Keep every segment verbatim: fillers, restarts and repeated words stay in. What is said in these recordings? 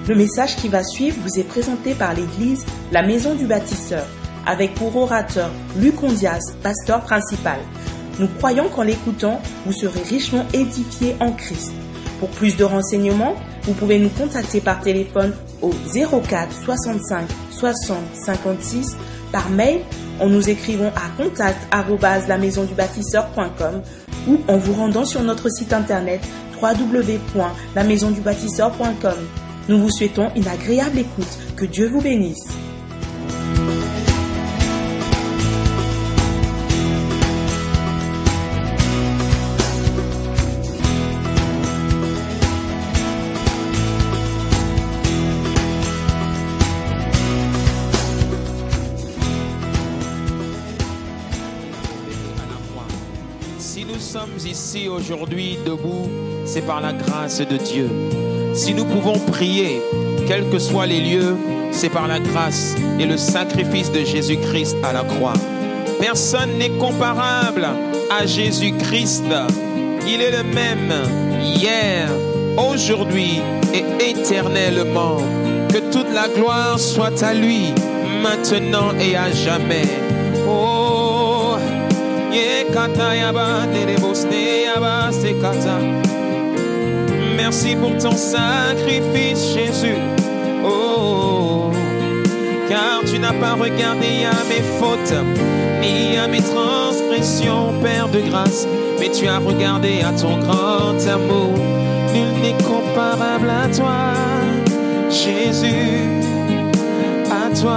Le message qui va suivre vous est présenté par l'église La Maison du Bâtisseur, avec pour orateur Luc Ondias, pasteur principal. Nous croyons qu'en l'écoutant, vous serez richement édifiés en Christ. Pour plus de renseignements, vous pouvez nous contacter par téléphone au zéro quatre soixante-cinq soixante cinquante-six, par mail en nous écrivant à contact arobase la maison du bâtisseur point com ou en vous rendant sur notre site internet w w w point la maison du bâtisseur point com. Nous vous souhaitons une agréable écoute. Que Dieu vous bénisse. Si nous sommes ici aujourd'hui debout, c'est par la grâce de Dieu. Si nous pouvons prier, quels que soient les lieux, c'est par la grâce et le sacrifice de Jésus-Christ à la croix. Personne n'est comparable à Jésus-Christ. Il est le même hier, aujourd'hui et éternellement. Que toute la gloire soit à lui, maintenant et à jamais. Oh, merci pour ton sacrifice, Jésus. Oh, car tu n'as pas regardé à mes fautes, ni à mes transgressions, Père de grâce, mais tu as regardé à ton grand amour. Nul n'est comparable à toi, Jésus, à toi,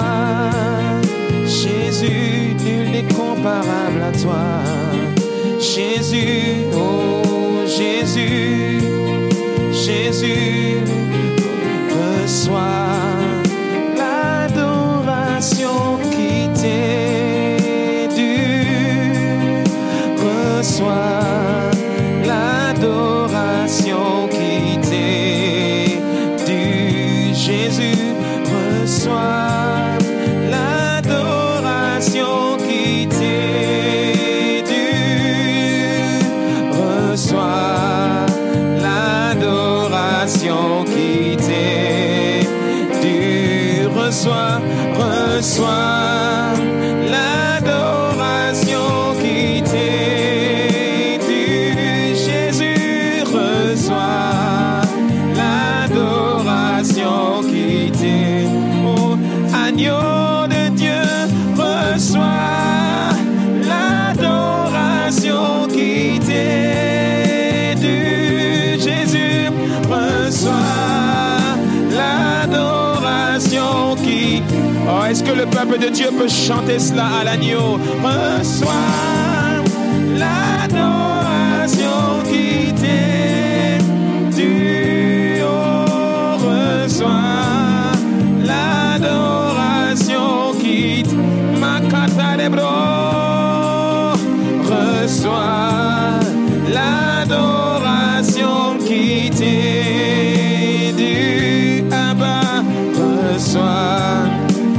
Jésus, nul n'est comparable à toi, Jésus, oh Jésus. Jésus, reçois l'adoration qui t'est due. Reçois l'adoration qui t'est due. Jésus, reçois l'adoration qui t'est due. Reçois qui t'est due, reçois, reçois l'adoration qui t'est due, Jésus, reçois l'adoration qui t'est, oh, agneau de Dieu, reçois l'adoration qui t'est due, Jésus, reçois l'adoration qui... Oh, est-ce que le peuple de Dieu peut chanter cela à l'agneau? Reçois l'adoration qui t'est due. Oh, reçois l'adoration qui t'est... Makata de bro. Reçois l'adoration qui t'est due, Abba. Reçois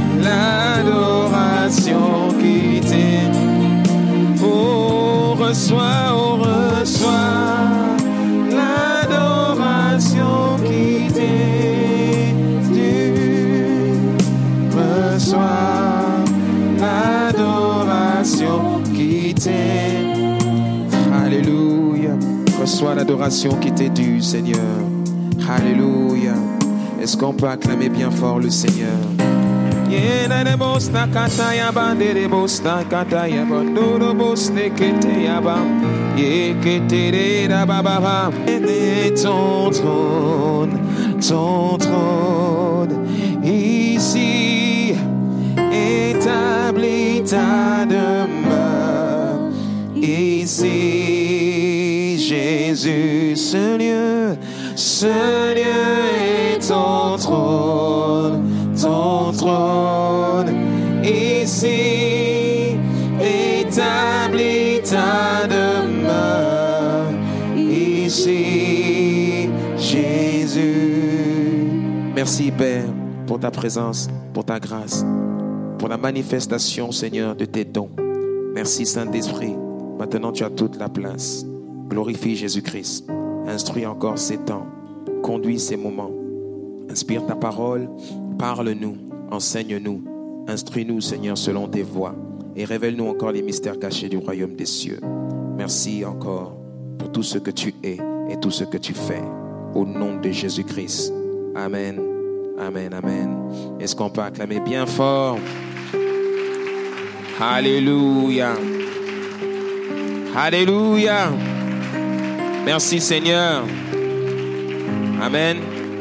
l'adoration qui t'est. Oh, reçois, oh, reçois l'adoration qui t'est due. Reçois l'adoration qui t'est. Alléluia. Reçois l'adoration qui t'est due, Seigneur. Alléluia. Est-ce qu'on peut acclamer bien fort le Seigneur? Ton trône, ton trône, ici établit ta demeure, ici Jésus, ce lieu, ce lieu est ton trône, ton trône, ici établit ta demeure, ici Jésus. Merci Père pour ta présence, pour ta grâce, pour la manifestation, Seigneur, de tes dons. Merci Saint-Esprit. Maintenant tu as toute la place. Glorifie Jésus-Christ. Instruis encore ces temps. Conduis ces moments. Inspire ta parole, parle-nous, enseigne-nous, instruis-nous, Seigneur, selon tes voies, et révèle-nous encore les mystères cachés du royaume des cieux. Merci encore pour tout ce que tu es et tout ce que tu fais. Au nom de Jésus-Christ. Amen. Amen. Amen. Est-ce qu'on peut acclamer bien fort? Alléluia. Alléluia. Merci Seigneur. Amen.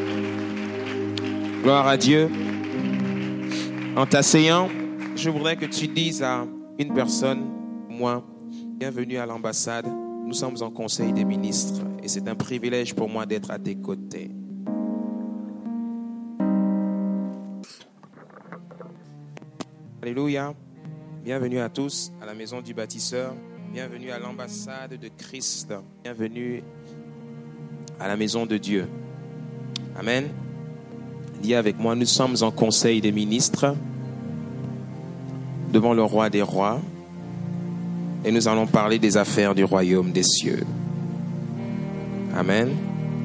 Gloire à Dieu. En t'asseyant, je voudrais que tu dises à une personne, moi, bienvenue à l'ambassade. Nous sommes en conseil des ministres et c'est un privilège pour moi d'être à tes côtés. Alléluia. Bienvenue à tous à la maison du bâtisseur. Bienvenue à l'ambassade de Christ. Bienvenue à la maison de Dieu. Amen. Dis avec moi, nous sommes en conseil des ministres devant le roi des rois et nous allons parler des affaires du royaume des cieux. Amen.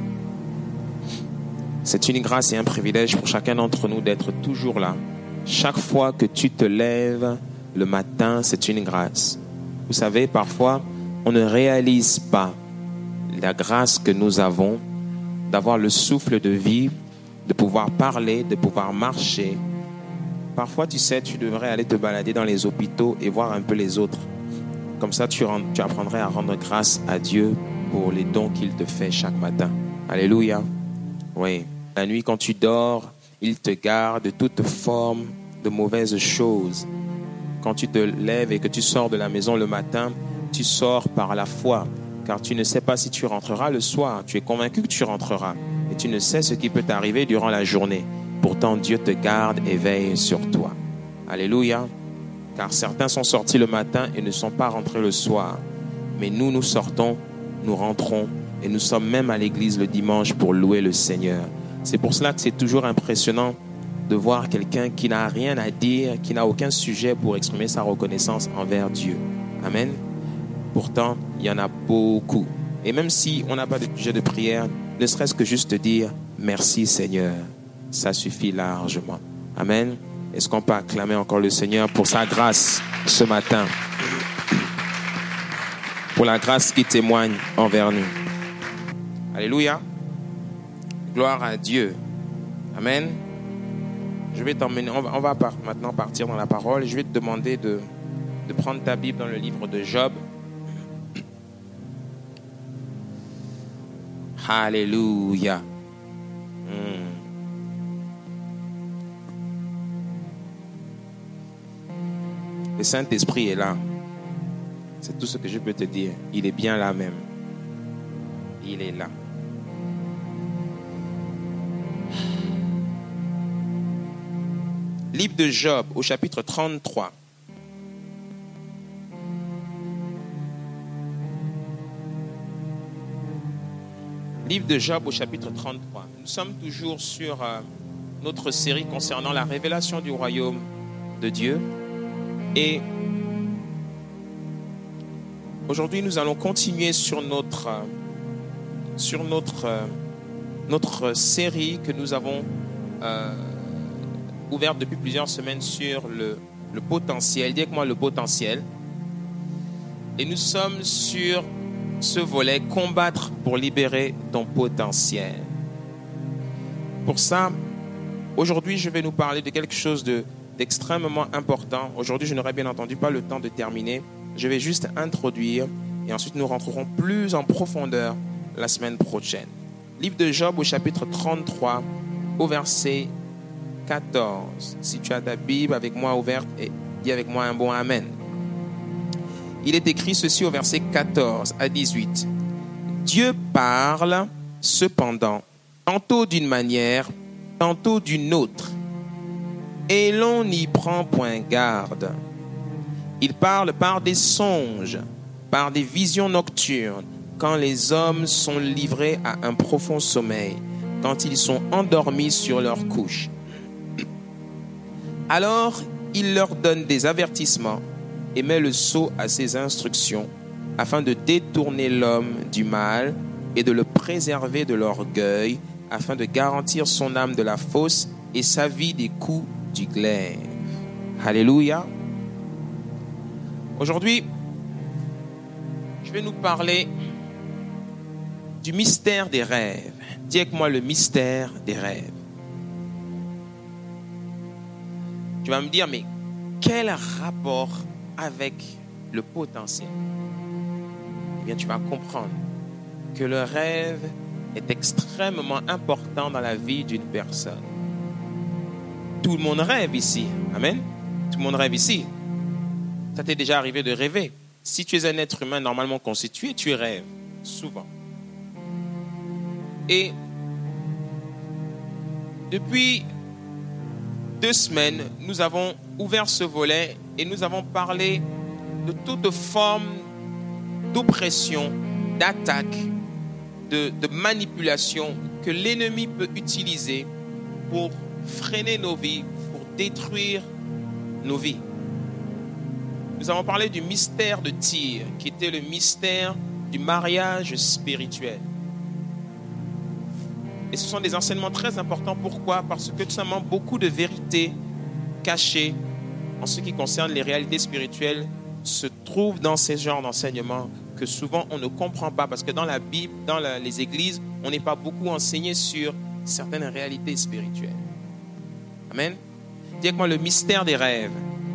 C'est une grâce et un privilège pour chacun d'entre nous d'être toujours là. Chaque fois que tu te lèves le matin, c'est une grâce. Vous savez, parfois, on ne réalise pas la grâce que nous avons d'avoir le souffle de vie, de pouvoir parler, de pouvoir marcher. Parfois, tu sais, tu devrais aller te balader dans les hôpitaux et voir un peu les autres. Comme ça, tu, rend, tu apprendrais à rendre grâce à Dieu pour les dons qu'il te fait chaque matin. Alléluia. Oui. La nuit, quand tu dors, il te garde de toute forme de mauvaises choses. Quand tu te lèves et que tu sors de la maison le matin, tu sors par la foi, car tu ne sais pas si tu rentreras le soir. Tu es convaincu que tu rentreras et tu ne sais ce qui peut t'arriver durant la journée. Pourtant, Dieu te garde et veille sur toi. Alléluia. Car certains sont sortis le matin et ne sont pas rentrés le soir. Mais nous, nous sortons, nous rentrons et nous sommes même à l'église le dimanche pour louer le Seigneur. C'est pour cela que c'est toujours impressionnant de voir quelqu'un qui n'a rien à dire, qui n'a aucun sujet pour exprimer sa reconnaissance envers Dieu. Amen. Pourtant, il y en a beaucoup. Et même si on n'a pas de sujet de prière, ne serait-ce que juste dire merci Seigneur, ça suffit largement. Amen. Est-ce qu'on peut acclamer encore le Seigneur pour sa grâce ce matin? Pour la grâce qui témoigne envers nous. Alléluia. Gloire à Dieu. Amen. Je vais t'emmener, on va, on va par, maintenant partir dans la parole. Je vais te demander de, de prendre ta Bible dans le livre de Job. Alléluia. Hmm. Le Saint-Esprit est là. C'est tout ce que je peux te dire. Il est bien là même. Il est là. Livre de Job au chapitre trente-trois. Livre de Job au chapitre trente-trois. Nous sommes toujours sur euh, notre série concernant la révélation du royaume de Dieu. Et aujourd'hui, nous allons continuer sur notre, euh, sur notre, euh, notre série que nous avons euh, ouverte depuis plusieurs semaines sur le, le potentiel. Dis avec moi le potentiel. Et nous sommes sur ce volet, combattre pour libérer ton potentiel. Pour ça, aujourd'hui, je vais nous parler de quelque chose de, d'extrêmement important. Aujourd'hui, je n'aurai bien entendu pas le temps de terminer. Je vais juste introduire et ensuite nous rentrerons plus en profondeur la semaine prochaine. Livre de Job au chapitre trente-trois, au verset quatorze. Si tu as ta Bible avec moi ouverte, et dis avec moi un bon Amen. Il est écrit ceci au verset quatorze à dix-huit. Dieu parle cependant, tantôt d'une manière, tantôt d'une autre, et l'on n'y prend point garde. Il parle par des songes, par des visions nocturnes, quand les hommes sont livrés à un profond sommeil, quand ils sont endormis sur leur couche. Alors, il leur donne des avertissements et met le sceau à ses instructions, afin de détourner l'homme du mal et de le préserver de l'orgueil, afin de garantir son âme de la fosse et sa vie des coups du glaive. Alléluia. Aujourd'hui, je vais nous parler du mystère des rêves. Dis avec moi le mystère des rêves. Tu vas me dire, mais quel rapport avec le potentiel? Eh bien, tu vas comprendre que le rêve est extrêmement important dans la vie d'une personne. Tout le monde rêve ici. Amen. Tout le monde rêve ici. Ça t'est déjà arrivé de rêver? Si tu es un être humain normalement constitué, tu rêves souvent. Et depuis deux semaines, nous avons ouvert ce volet et nous avons parlé de toute forme d'oppression, d'attaque, de, de manipulation que l'ennemi peut utiliser pour freiner nos vies, pour détruire nos vies. Nous avons parlé du mystère de Tyr, qui était le mystère du mariage spirituel. Et ce sont des enseignements très importants. Pourquoi? Parce que tout simplement, beaucoup de vérités cachées en ce qui concerne les réalités spirituelles se trouvent dans ces genres d'enseignements que souvent on ne comprend pas. Parce que dans la Bible, dans la, les églises, on n'est pas beaucoup enseigné sur certaines réalités spirituelles. Amen. Dis avec moi le mystère des rêves.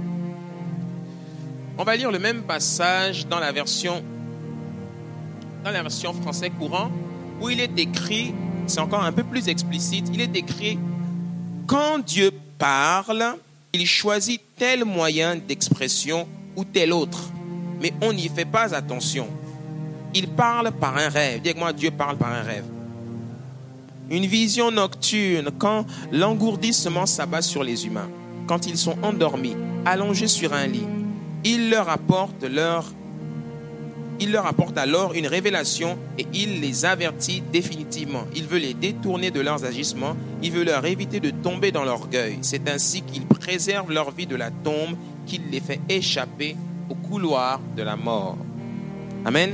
On va lire le même passage dans la version, dans la version français courant, où il est écrit, c'est encore un peu plus explicite, il est écrit « Quand Dieu parle, il choisit tel moyen d'expression ou tel autre, mais on n'y fait pas attention. Il parle par un rêve. » Dis avec moi, Dieu parle par un rêve. Une vision nocturne, quand l'engourdissement s'abat sur les humains, quand ils sont endormis, allongés sur un lit, il leur apporte leur, il leur apporte alors une révélation et il les avertit définitivement. Il veut les détourner de leurs agissements, il veut leur éviter de tomber dans l'orgueil. C'est ainsi qu'il préserve leur vie de la tombe, qu'il les fait échapper au couloir de la mort. Amen.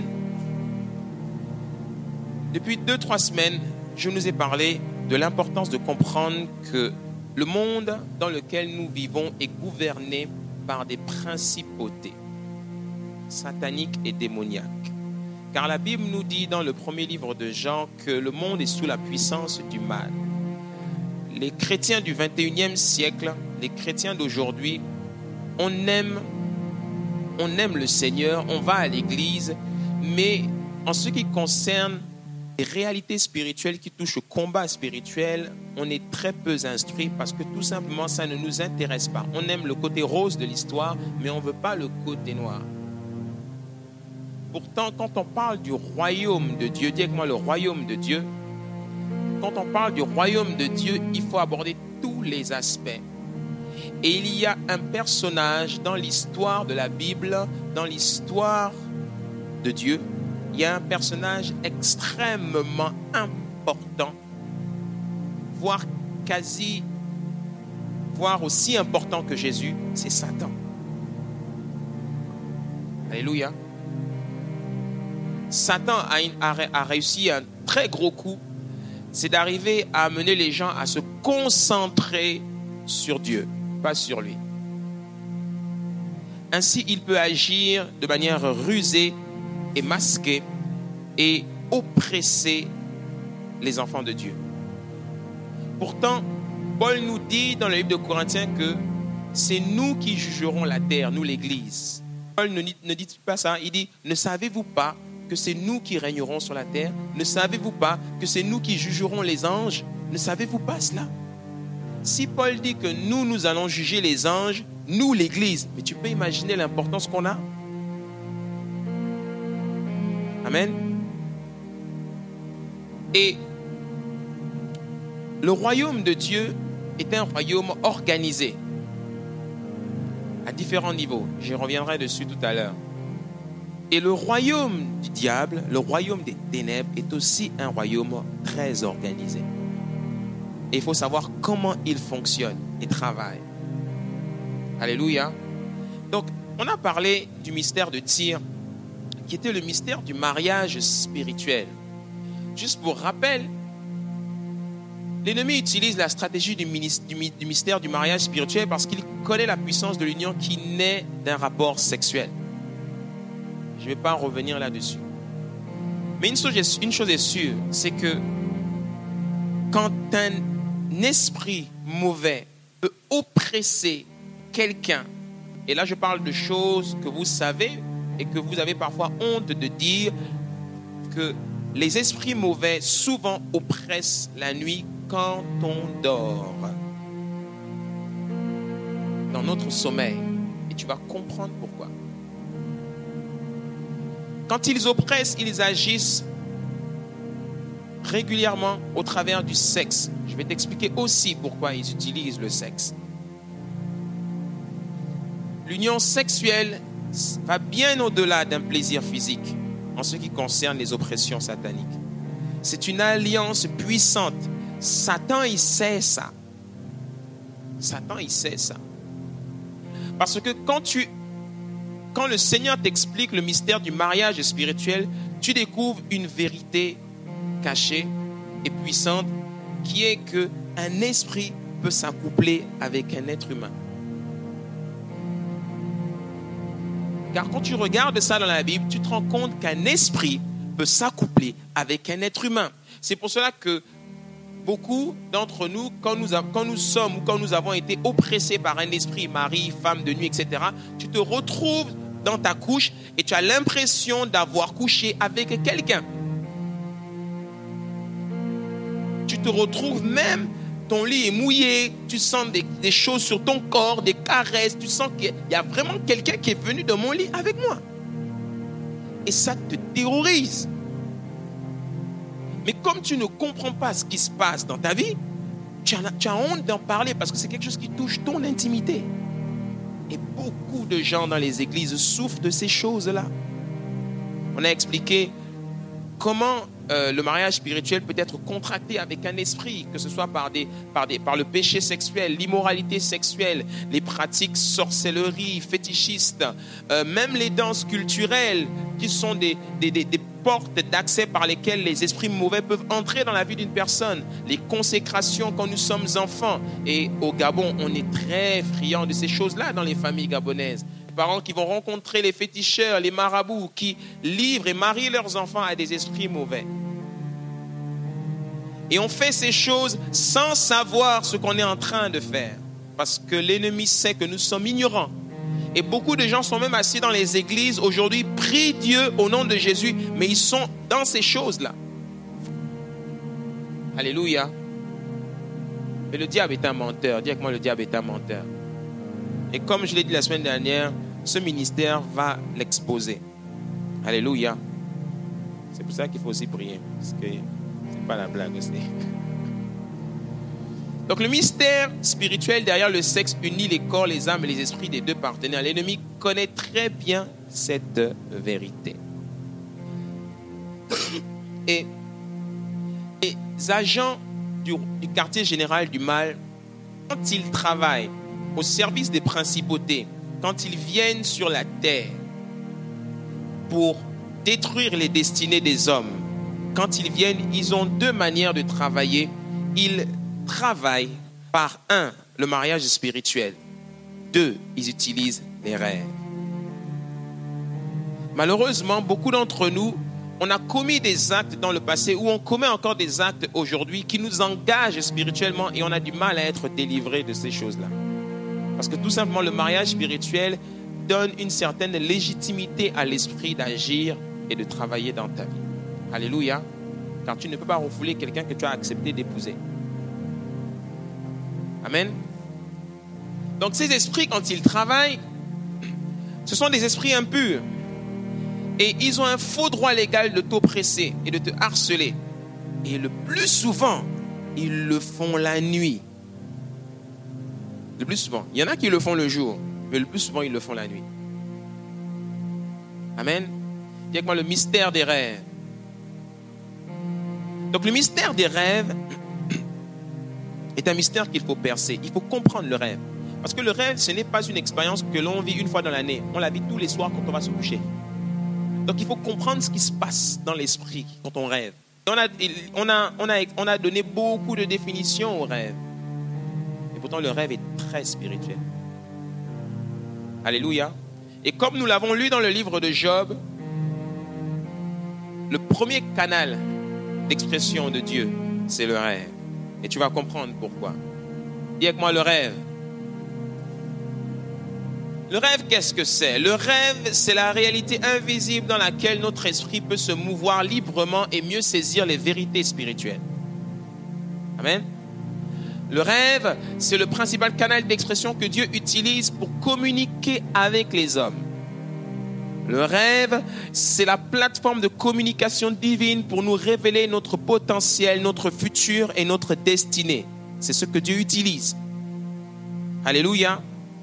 Depuis deux, trois semaines, je nous ai parlé de l'importance de comprendre que le monde dans lequel nous vivons est gouverné par des principautés sataniques et démoniaques. Car la Bible nous dit dans le premier livre de Jean que le monde est sous la puissance du mal. Les chrétiens du vingt et unième siècle, les chrétiens d'aujourd'hui, on aime, on aime le Seigneur, on va à l'église, mais en ce qui concerne les réalités spirituelles qui touchent au combat spirituel, on est très peu instruit parce que tout simplement ça ne nous intéresse pas. On aime le côté rose de l'histoire, mais on ne veut pas le côté noir. Pourtant, quand on parle du royaume de Dieu, dis avec moi le royaume de Dieu, quand on parle du royaume de Dieu, il faut aborder tous les aspects. Et il y a un personnage dans l'histoire de la Bible, dans l'histoire de Dieu, il y a un personnage extrêmement important, voire quasi, voire aussi important que Jésus, c'est Satan. Alléluia. Satan a, une, a, a réussi un très gros coup, c'est d'arriver à amener les gens à se concentrer sur Dieu, pas sur lui. Ainsi, il peut agir de manière rusée et masquer et oppresser les enfants de Dieu. Pourtant, Paul nous dit dans le livre de Corinthiens que c'est nous qui jugerons la terre, nous l'Église. Paul ne dit, ne dit pas ça, il dit « Ne savez-vous pas que c'est nous qui régnerons sur la terre? Ne savez-vous pas que c'est nous qui jugerons les anges? Ne savez-vous pas cela ?» Si Paul dit que nous, nous allons juger les anges, nous l'Église, mais tu peux imaginer l'importance qu'on a? Amen. Et le royaume de Dieu est un royaume organisé à différents niveaux. Je reviendrai dessus tout à l'heure. Et le royaume du diable, le royaume des ténèbres, est aussi un royaume très organisé. Et il faut savoir comment il fonctionne et travaille. Alléluia. Donc, on a parlé du mystère de Tyr, qui était le mystère du mariage spirituel. Juste pour rappel, L'ennemi utilise la stratégie du, du, du mystère du mariage spirituel parce qu'il connaît la puissance de l'union qui naît d'un rapport sexuel. Je ne vais pas en revenir là-dessus. Mais une chose, est, une chose est sûre, c'est que quand un esprit mauvais peut oppresser quelqu'un, et là je parle de choses que vous savez et que vous avez parfois honte de dire, que les esprits mauvais souvent oppressent la nuit quand on dort, dans notre sommeil. Et tu vas comprendre pourquoi. Quand ils oppressent, ils agissent régulièrement au travers du sexe. Je vais t'expliquer aussi pourquoi ils utilisent le sexe. L'union sexuelle va bien au-delà d'un plaisir physique en ce qui concerne les oppressions sataniques. C'est une alliance puissante. Satan, il sait ça. Satan, il sait ça. Parce que quand tu, quand le Seigneur t'explique le mystère du mariage spirituel, tu découvres une vérité cachée et puissante qui est qu'un esprit peut s'accoupler avec un être humain. Car quand tu regardes ça dans la Bible, tu te rends compte qu'un esprit peut s'accoupler avec un être humain. C'est pour cela que beaucoup d'entre nous, quand nous, quand nous sommes ou quand nous avons été oppressés par un esprit, mari, femme de nuit, et cetera, tu te retrouves dans ta couche et tu as l'impression d'avoir couché avec quelqu'un. Tu te retrouves même, ton lit est mouillé, tu sens des, des choses sur ton corps, des caresses, tu sens qu'il y a vraiment quelqu'un qui est venu dans mon lit avec moi. Et ça te terrorise. Mais comme tu ne comprends pas ce qui se passe dans ta vie, tu as, tu as honte d'en parler parce que c'est quelque chose qui touche ton intimité. Et beaucoup de gens dans les églises souffrent de ces choses-là. On a expliqué comment euh, le mariage spirituel peut être contracté avec un esprit, que ce soit par, des, par, des, par le péché sexuel, l'immoralité sexuelle, les pratiques sorcellerie, fétichistes, euh, même les danses culturelles qui sont des, des, des, des portes d'accès par lesquelles les esprits mauvais peuvent entrer dans la vie d'une personne, les consécrations quand nous sommes enfants. Et au Gabon, on est très friand de ces choses-là dans les familles gabonaises. Parents qui vont rencontrer les féticheurs, les marabouts, qui livrent et marient leurs enfants à des esprits mauvais. Et on fait ces choses sans savoir ce qu'on est en train de faire. Parce que l'ennemi sait que nous sommes ignorants. Et beaucoup de gens sont même assis dans les églises aujourd'hui, prient Dieu au nom de Jésus, mais ils sont dans ces choses-là. Alléluia. Mais le diable est un menteur. Dis avec moi, le diable est un menteur. Et comme je l'ai dit la semaine dernière, ce ministère va l'exposer. Alléluia. C'est pour ça qu'il faut aussi prier. Parce que c'est pas la blague aussi. Donc le mystère spirituel derrière le sexe unit les corps, les âmes et les esprits des deux partenaires. L'ennemi connaît très bien cette vérité. Et les agents du, du quartier général du mal, quand ils travaillent au service des principautés, quand ils viennent sur la terre pour détruire les destinées des hommes, quand ils viennent, ils ont deux manières de travailler. Ils travaillent par un, le mariage spirituel. Deux, ils utilisent les rêves. Malheureusement, beaucoup d'entre nous, on a commis des actes dans le passé ou on commet encore des actes aujourd'hui qui nous engagent spirituellement et on a du mal à être délivré de ces choses-là. Parce que tout simplement, le mariage spirituel donne une certaine légitimité à l'esprit d'agir et de travailler dans ta vie. Alléluia. Car tu ne peux pas refouler quelqu'un que tu as accepté d'épouser. Amen. Donc ces esprits, quand ils travaillent, ce sont des esprits impurs. Et ils ont un faux droit légal de t'oppresser et de te harceler. Et le plus souvent, ils le font la nuit. Le plus souvent. Il y en a qui le font le jour, mais le plus souvent, ils le font la nuit. Amen. Dis avec moi le mystère des rêves. Donc le mystère des rêves est un mystère qu'il faut percer. Il faut comprendre le rêve. Parce que le rêve, ce n'est pas une expérience que l'on vit une fois dans l'année. On la vit tous les soirs quand on va se coucher. Donc il faut comprendre ce qui se passe dans l'esprit quand on rêve. On a, on, a, on, a, on a donné beaucoup de définitions au rêve. Et pourtant, le rêve est très spirituel. Alléluia. Et comme nous l'avons lu dans le livre de Job, le premier canal d'expression de Dieu, c'est le rêve. Et tu vas comprendre pourquoi. Dis avec moi le rêve. Le rêve, qu'est-ce que c'est? Le rêve, c'est la réalité invisible dans laquelle notre esprit peut se mouvoir librement et mieux saisir les vérités spirituelles. Amen. Le rêve, c'est le principal canal d'expression que Dieu utilise pour communiquer avec les hommes. Le rêve, c'est la plateforme de communication divine pour nous révéler notre potentiel, notre futur et notre destinée. C'est ce que Dieu utilise. Alléluia.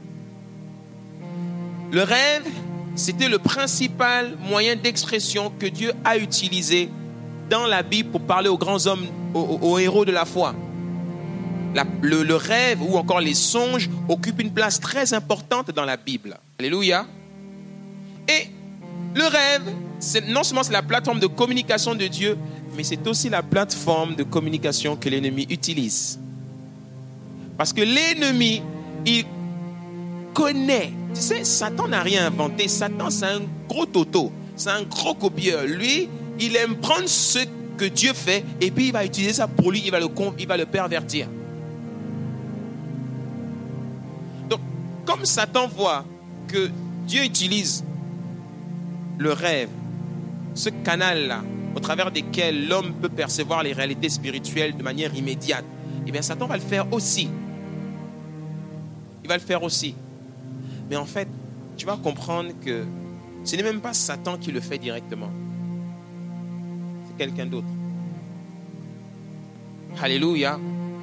Le rêve, c'était le principal moyen d'expression que Dieu a utilisé dans la Bible pour parler aux grands hommes, aux, aux héros de la foi. La, le, le rêve ou encore les songes occupent une place très importante dans la Bible. Alléluia. Et le rêve, c'est, non seulement c'est la plateforme de communication de Dieu, mais c'est aussi la plateforme de communication que l'ennemi utilise. Parce que l'ennemi, il connaît. Tu sais, Satan n'a rien inventé. Satan, c'est un gros toto. C'est un gros copieur. Lui, il aime prendre ce que Dieu fait et puis il va utiliser ça pour lui. Il va le, il va le pervertir. Donc, comme Satan voit que Dieu utilise le rêve, ce canal-là, au travers desquels l'homme peut percevoir les réalités spirituelles de manière immédiate, eh bien, Satan va le faire aussi. Il va le faire aussi. Mais en fait, tu vas comprendre que ce n'est même pas Satan qui le fait directement. C'est quelqu'un d'autre. Alléluia.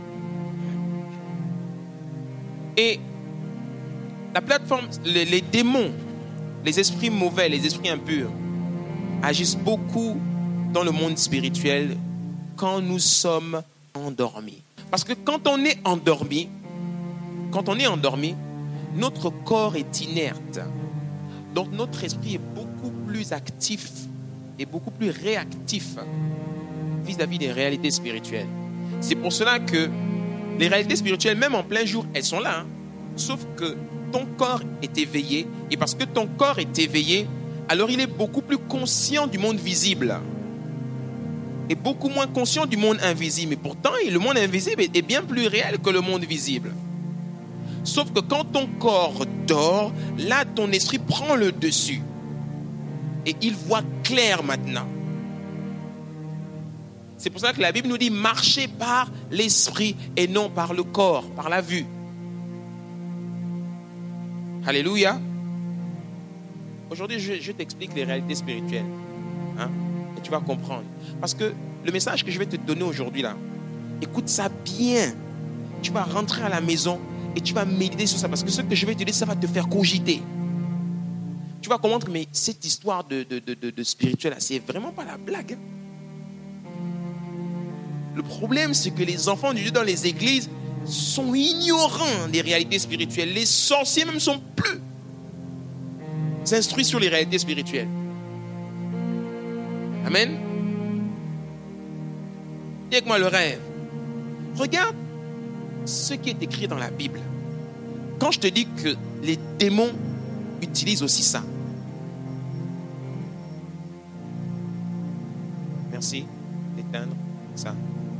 Et la plateforme, les, les démons, les esprits mauvais, les esprits impurs, agissent beaucoup dans le monde spirituel quand nous sommes endormis. Parce que quand on est endormi, quand on est endormi, notre corps est inerte. Donc notre esprit est beaucoup plus actif et beaucoup plus réactif vis-à-vis des réalités spirituelles. C'est pour cela que les réalités spirituelles, même en plein jour, elles sont là. Hein. Sauf que ton corps est éveillé. Et parce que ton corps est éveillé, alors il est beaucoup plus conscient du monde visible. Et beaucoup moins conscient du monde invisible. Mais pourtant, le monde invisible est bien plus réel que le monde visible. Sauf que quand ton corps dort, là, ton esprit prend le dessus. Et il voit clair maintenant. C'est pour ça que la Bible nous dit marcher par l'esprit et non par le corps, par la vue. Alléluia. Aujourd'hui, je, je t'explique les réalités spirituelles. Hein, et tu vas comprendre. Parce que le message que je vais te donner aujourd'hui, là, écoute ça bien. Tu vas rentrer à la maison et tu vas méditer sur ça. Parce que ce que je vais te dire, ça va te faire cogiter. Tu vas comprendre, mais cette histoire de, de, de, de, de spirituel, là, c'est vraiment pas la blague. Hein. Le problème, c'est que les enfants de Dieu dans les églises sont ignorants des réalités spirituelles. Les sorciers même sont plus instruits sur les réalités spirituelles. Amen. Dis avec moi le rêve. Regarde ce qui est écrit dans la Bible. Quand je te dis que les démons utilisent aussi ça. Merci d'éteindre ça.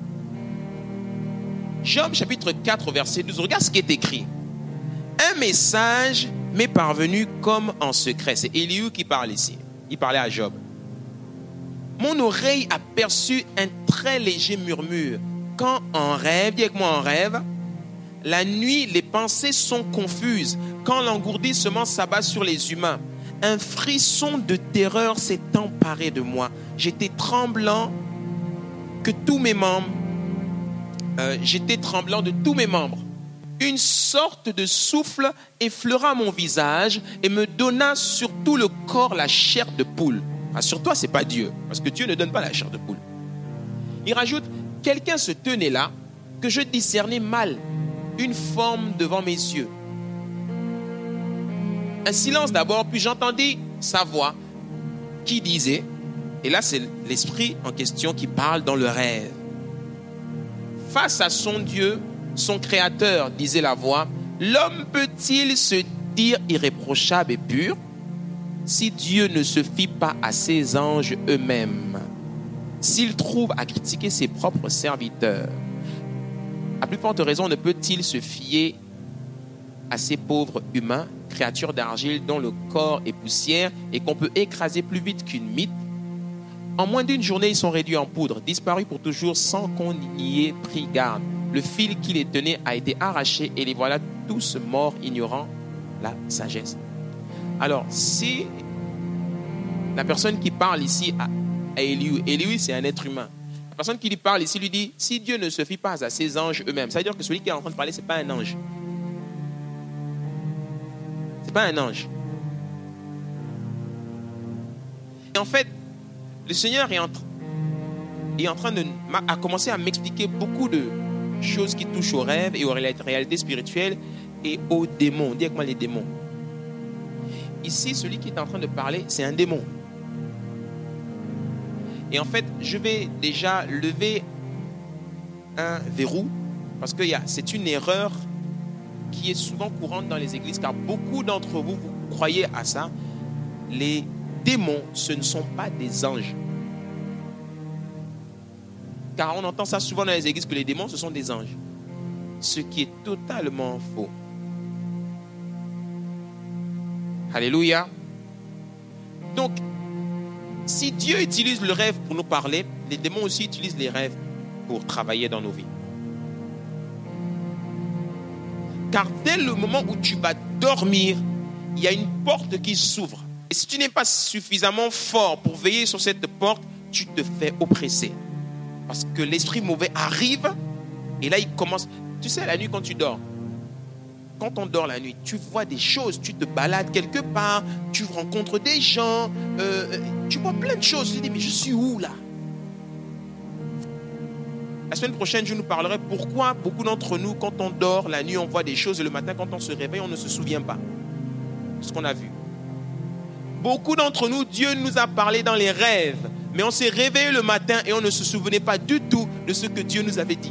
Job chapitre quatre verset douze, regarde ce qui est écrit. Un message m'est parvenu comme en secret. C'est Élihu qui parle ici. Il parlait à Job. Mon oreille a perçu un très léger murmure. Quand en rêve, dis avec moi en rêve, la nuit les pensées sont confuses. Quand l'engourdissement s'abat sur les humains, un frisson de terreur s'est emparé de moi. J'étais tremblant que tous mes membres Euh, j'étais tremblant de tous mes membres. Une sorte de souffle effleura mon visage et me donna sur tout le corps la chair de poule. Rassure-toi, ce n'est pas Dieu, parce que Dieu ne donne pas la chair de poule. Il rajoute, quelqu'un se tenait là, que je discernais mal, une forme devant mes yeux. Un silence d'abord, puis j'entendis sa voix qui disait, Et là, c'est l'esprit en question qui parle dans le rêve. Face à son Dieu, son créateur, disait la voix, l'homme peut-il se dire irréprochable et pur si Dieu ne se fie pas à ses anges eux-mêmes, s'il trouve à critiquer ses propres serviteurs? À plus forte raison, ne peut-il se fier à ces pauvres humains, créatures d'argile dont le corps est poussière et qu'on peut écraser plus vite qu'une mythe? En moins d'une journée, ils sont réduits en poudre, disparus pour toujours sans qu'on y ait pris garde. Le fil qui les tenait a été arraché et les voilà tous morts, ignorant la sagesse. Alors, si la personne qui parle ici à, à Élihu, Élihu c'est un être humain, la personne qui lui parle ici lui dit, si Dieu ne se fie pas à ses anges eux-mêmes, ça veut dire que celui qui est en train de parler, ce n'est pas un ange. Ce n'est pas un ange. Et en fait, le Seigneur est en, est en train de a commencé à m'expliquer beaucoup de choses qui touchent aux rêves et aux réalités spirituelles et aux démons. Dis avec moi les démons. Ici, celui qui est en train de parler, c'est un démon. Et en fait, je vais déjà lever un verrou parce que c'est une erreur qui est souvent courante dans les églises, car beaucoup d'entre vous, vous croyez à ça. Les démons, ce ne sont pas des anges. Car on entend ça souvent dans les églises que les démons, ce sont des anges. Ce qui est totalement faux. Alléluia. Donc, si Dieu utilise le rêve pour nous parler, les démons aussi utilisent les rêves pour travailler dans nos vies. Car dès le moment où tu vas dormir, il y a une porte qui s'ouvre. Et si tu n'es pas suffisamment fort pour veiller sur cette porte, tu te fais oppresser. Parce que l'esprit mauvais arrive et là il commence. Tu sais, la nuit quand tu dors, quand on dort la nuit, tu vois des choses, tu te balades quelque part, tu rencontres des gens, euh, tu vois plein de choses. Tu te dis, mais je suis où là? La semaine prochaine, je nous parlerai pourquoi beaucoup d'entre nous, quand on dort la nuit, on voit des choses et le matin, quand on se réveille, on ne se souvient pas de ce qu'on a vu. Beaucoup d'entre nous, Dieu nous a parlé dans les rêves, mais on s'est réveillé le matin et on ne se souvenait pas du tout de ce que Dieu nous avait dit.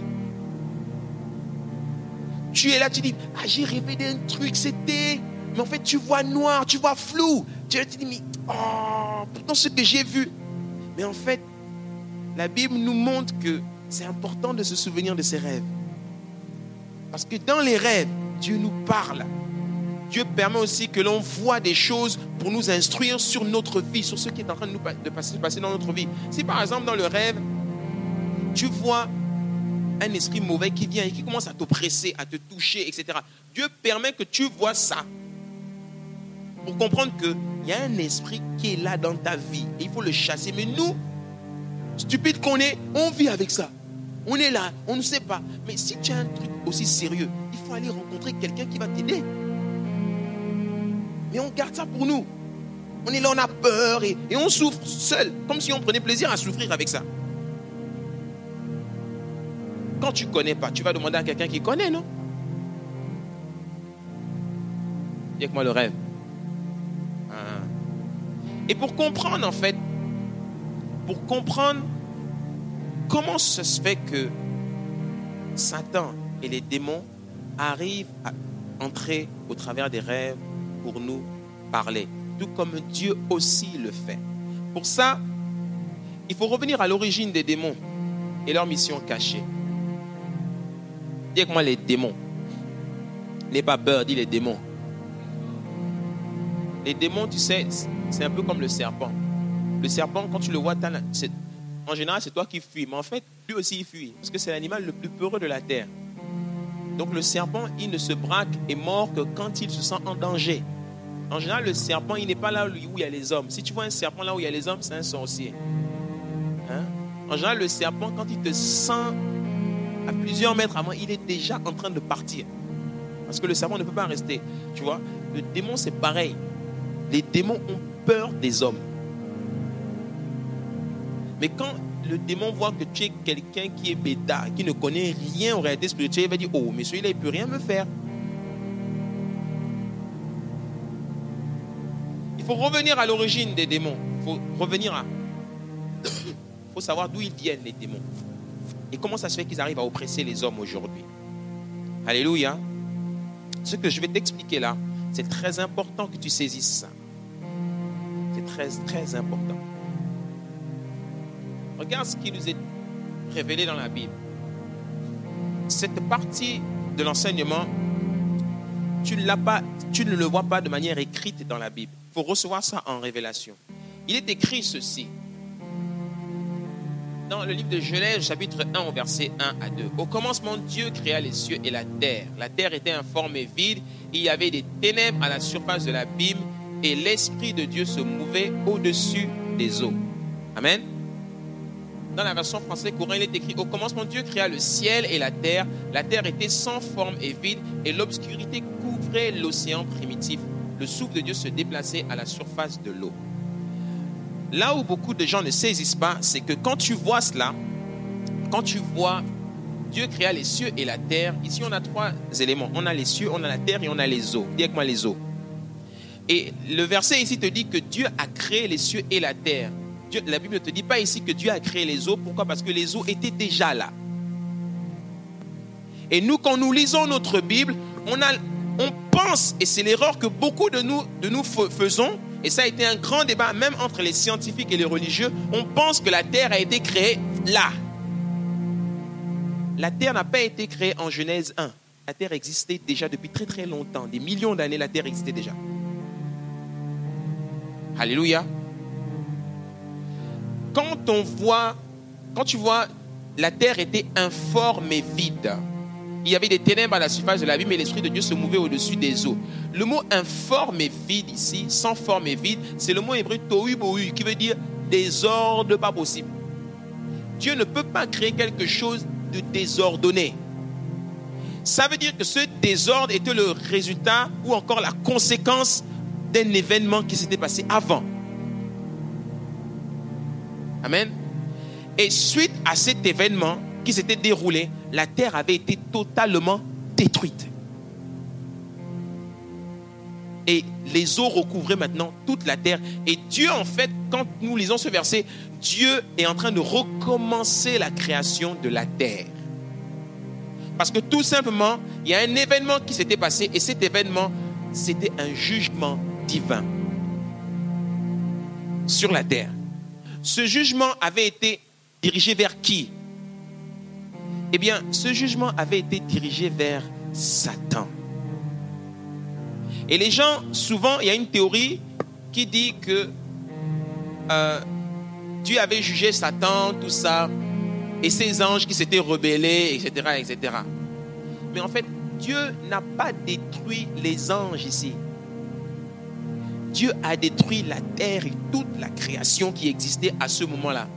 Tu es là, tu dis, ah, j'ai rêvé d'un truc, c'était... Mais en fait, tu vois noir, tu vois flou. Tu te dis, mais oh, pourtant ce que j'ai vu. Mais en fait, la Bible nous montre que c'est important de se souvenir de ses rêves. Parce que dans les rêves, Dieu nous parle. Dieu permet aussi que l'on voit des choses pour nous instruire sur notre vie, sur ce qui est en train de, nous, de passer, passer dans notre vie. Si par exemple dans le rêve, tu vois un esprit mauvais qui vient et qui commence à t'oppresser, à te toucher, et cetera. Dieu permet que tu vois ça pour comprendre qu'il y a un esprit qui est là dans ta vie et il faut le chasser. Mais nous, stupides qu'on est, on vit avec ça. On est là, on ne sait pas. Mais si tu as un truc aussi sérieux, il faut aller rencontrer quelqu'un qui va t'aider. Mais on garde ça pour nous. On est là, on a peur et, et on souffre seul, comme si on prenait plaisir à souffrir avec ça. Quand tu ne connais pas, tu vas demander à quelqu'un qui connaît, non? Dis avec moi le rêve. Ah. Et pour comprendre, en fait, pour comprendre comment ça se fait que Satan et les démons arrivent à entrer au travers des rêves pour nous parler, tout comme Dieu aussi le fait. Pour ça, il faut revenir à l'origine des démons et leur mission cachée. Dis avec moi les démons. N'aie pas peur, dis les démons. Les démons, tu sais, c'est un peu comme le serpent. Le serpent, quand tu le vois, en général, c'est toi qui fuis. Mais en fait, lui aussi, il fuit. Parce que c'est l'animal le plus peureux de la terre. Donc le serpent, il ne se braque et mord que quand il se sent en danger. En général, le serpent, il n'est pas là où il y a les hommes. Si tu vois un serpent là où il y a les hommes, c'est un sorcier. Hein? En général, le serpent, quand il te sent à plusieurs mètres avant, il est déjà en train de partir. Parce que le serpent ne peut pas rester. Tu vois, le démon, c'est pareil. Les démons ont peur des hommes. Mais quand le démon voit que tu es quelqu'un qui est bêta, qui ne connaît rien en réalité spirituelle, il va dire, oh, mais celui-là, il ne peut rien me faire. Il faut revenir à l'origine des démons. Il faut revenir à faut savoir d'où ils viennent, les démons. Et comment ça se fait qu'ils arrivent à oppresser les hommes aujourd'hui. Alléluia. Ce que je vais t'expliquer là, c'est très important que tu saisisses ça. C'est très, très important. Regarde ce qui nous est révélé dans la Bible. Cette partie de l'enseignement, tu ne l'as pas, tu ne le vois pas de manière écrite dans la Bible. Il faut recevoir ça en révélation. Il est écrit ceci. Dans le livre de Genèse, chapitre un, au verset un à deux. Au commencement, Dieu créa les cieux et la terre. La terre était informe et vide. Il y avait des ténèbres à la surface de l'abîme et l'Esprit de Dieu se mouvait au-dessus des eaux. Amen. Dans la version française courant, il est écrit: au commencement, Dieu créa le ciel et la terre. La terre était sans forme et vide et l'obscurité couvrait l'océan primitif. Le souffle de Dieu se déplaçait à la surface de l'eau. Là où beaucoup de gens ne saisissent pas, c'est que quand tu vois cela, quand tu vois Dieu créa les cieux et la terre, ici on a trois éléments. On a les cieux, on a la terre et on a les eaux. Dis avec moi les eaux. Et le verset ici te dit que Dieu a créé les cieux et la terre. Dieu, la Bible ne te dit pas ici que Dieu a créé les eaux. Pourquoi? Parce que les eaux étaient déjà là. Et nous, quand nous lisons notre Bible, on, a, on pense, et c'est l'erreur que beaucoup de nous, de nous faisons, et ça a été un grand débat, même entre les scientifiques et les religieux, on pense que la terre a été créée là. La terre n'a pas été créée en Genèse un. La terre existait déjà depuis très très longtemps. Des millions d'années, la terre existait déjà. Alléluia. Quand on voit, quand tu vois, la terre était informe et vide. Il y avait des ténèbres à la surface de l'abîme et l'Esprit de Dieu se mouvait au-dessus des eaux. Le mot informe et vide ici, sans forme et vide, c'est le mot hébreu tohu bohu qui veut dire désordre pas possible. Dieu ne peut pas créer quelque chose de désordonné. Ça veut dire que ce désordre était le résultat ou encore la conséquence d'un événement qui s'était passé avant. Amen. Et suite à cet événement qui s'était déroulé, la terre avait été totalement détruite. Et les eaux recouvraient maintenant toute la terre. Et Dieu, en fait, quand nous lisons ce verset, Dieu est en train de recommencer la création de la terre. Parce que tout simplement, il y a un événement qui s'était passé et cet événement, c'était un jugement divin sur la terre. Ce jugement avait été dirigé vers qui? Eh bien, ce jugement avait été dirigé vers Satan. Et les gens, souvent, il y a une théorie qui dit que euh, Dieu avait jugé Satan, tout ça, et ses anges qui s'étaient rebellés, et cetera, et cetera. Mais en fait, Dieu n'a pas détruit les anges ici. Dieu a détruit la terre et toute la création qui existait à ce moment-là.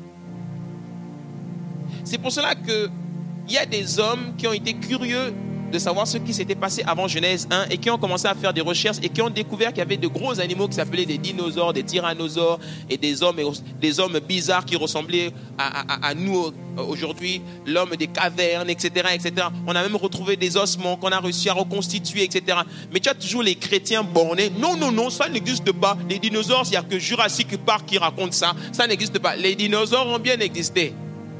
C'est pour cela qu'il y a des hommes qui ont été curieux de savoir ce qui s'était passé avant Genèse un et qui ont commencé à faire des recherches et qui ont découvert qu'il y avait de gros animaux qui s'appelaient des dinosaures, des tyrannosaures et des hommes, des hommes bizarres qui ressemblaient à, à, à nous aujourd'hui, l'homme des cavernes, et cetera, et cetera. On a même retrouvé des ossements qu'on a réussi à reconstituer, et cetera. Mais tu as toujours les chrétiens bornés. Non, non, non, ça n'existe pas. Les dinosaures, il n'y a que Jurassic Park qui raconte ça. Ça n'existe pas. Les dinosaures ont bien existé.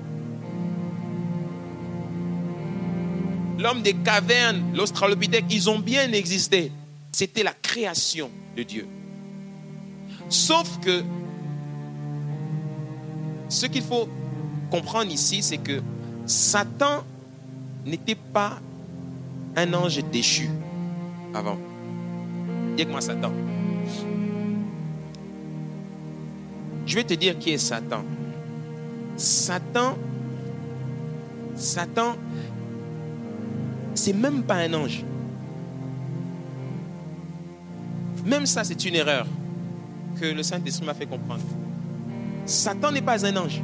L'homme des cavernes, l'Australopithèque, ils ont bien existé. C'était la création de Dieu. Sauf que ce qu'il faut comprendre ici, c'est que Satan n'était pas un ange déchu avant. Dis-moi Satan. Je vais te dire qui est Satan. Satan, Satan, c'est même pas un ange. Même ça, c'est une erreur que le Saint-Esprit m'a fait comprendre. Satan n'est pas un ange.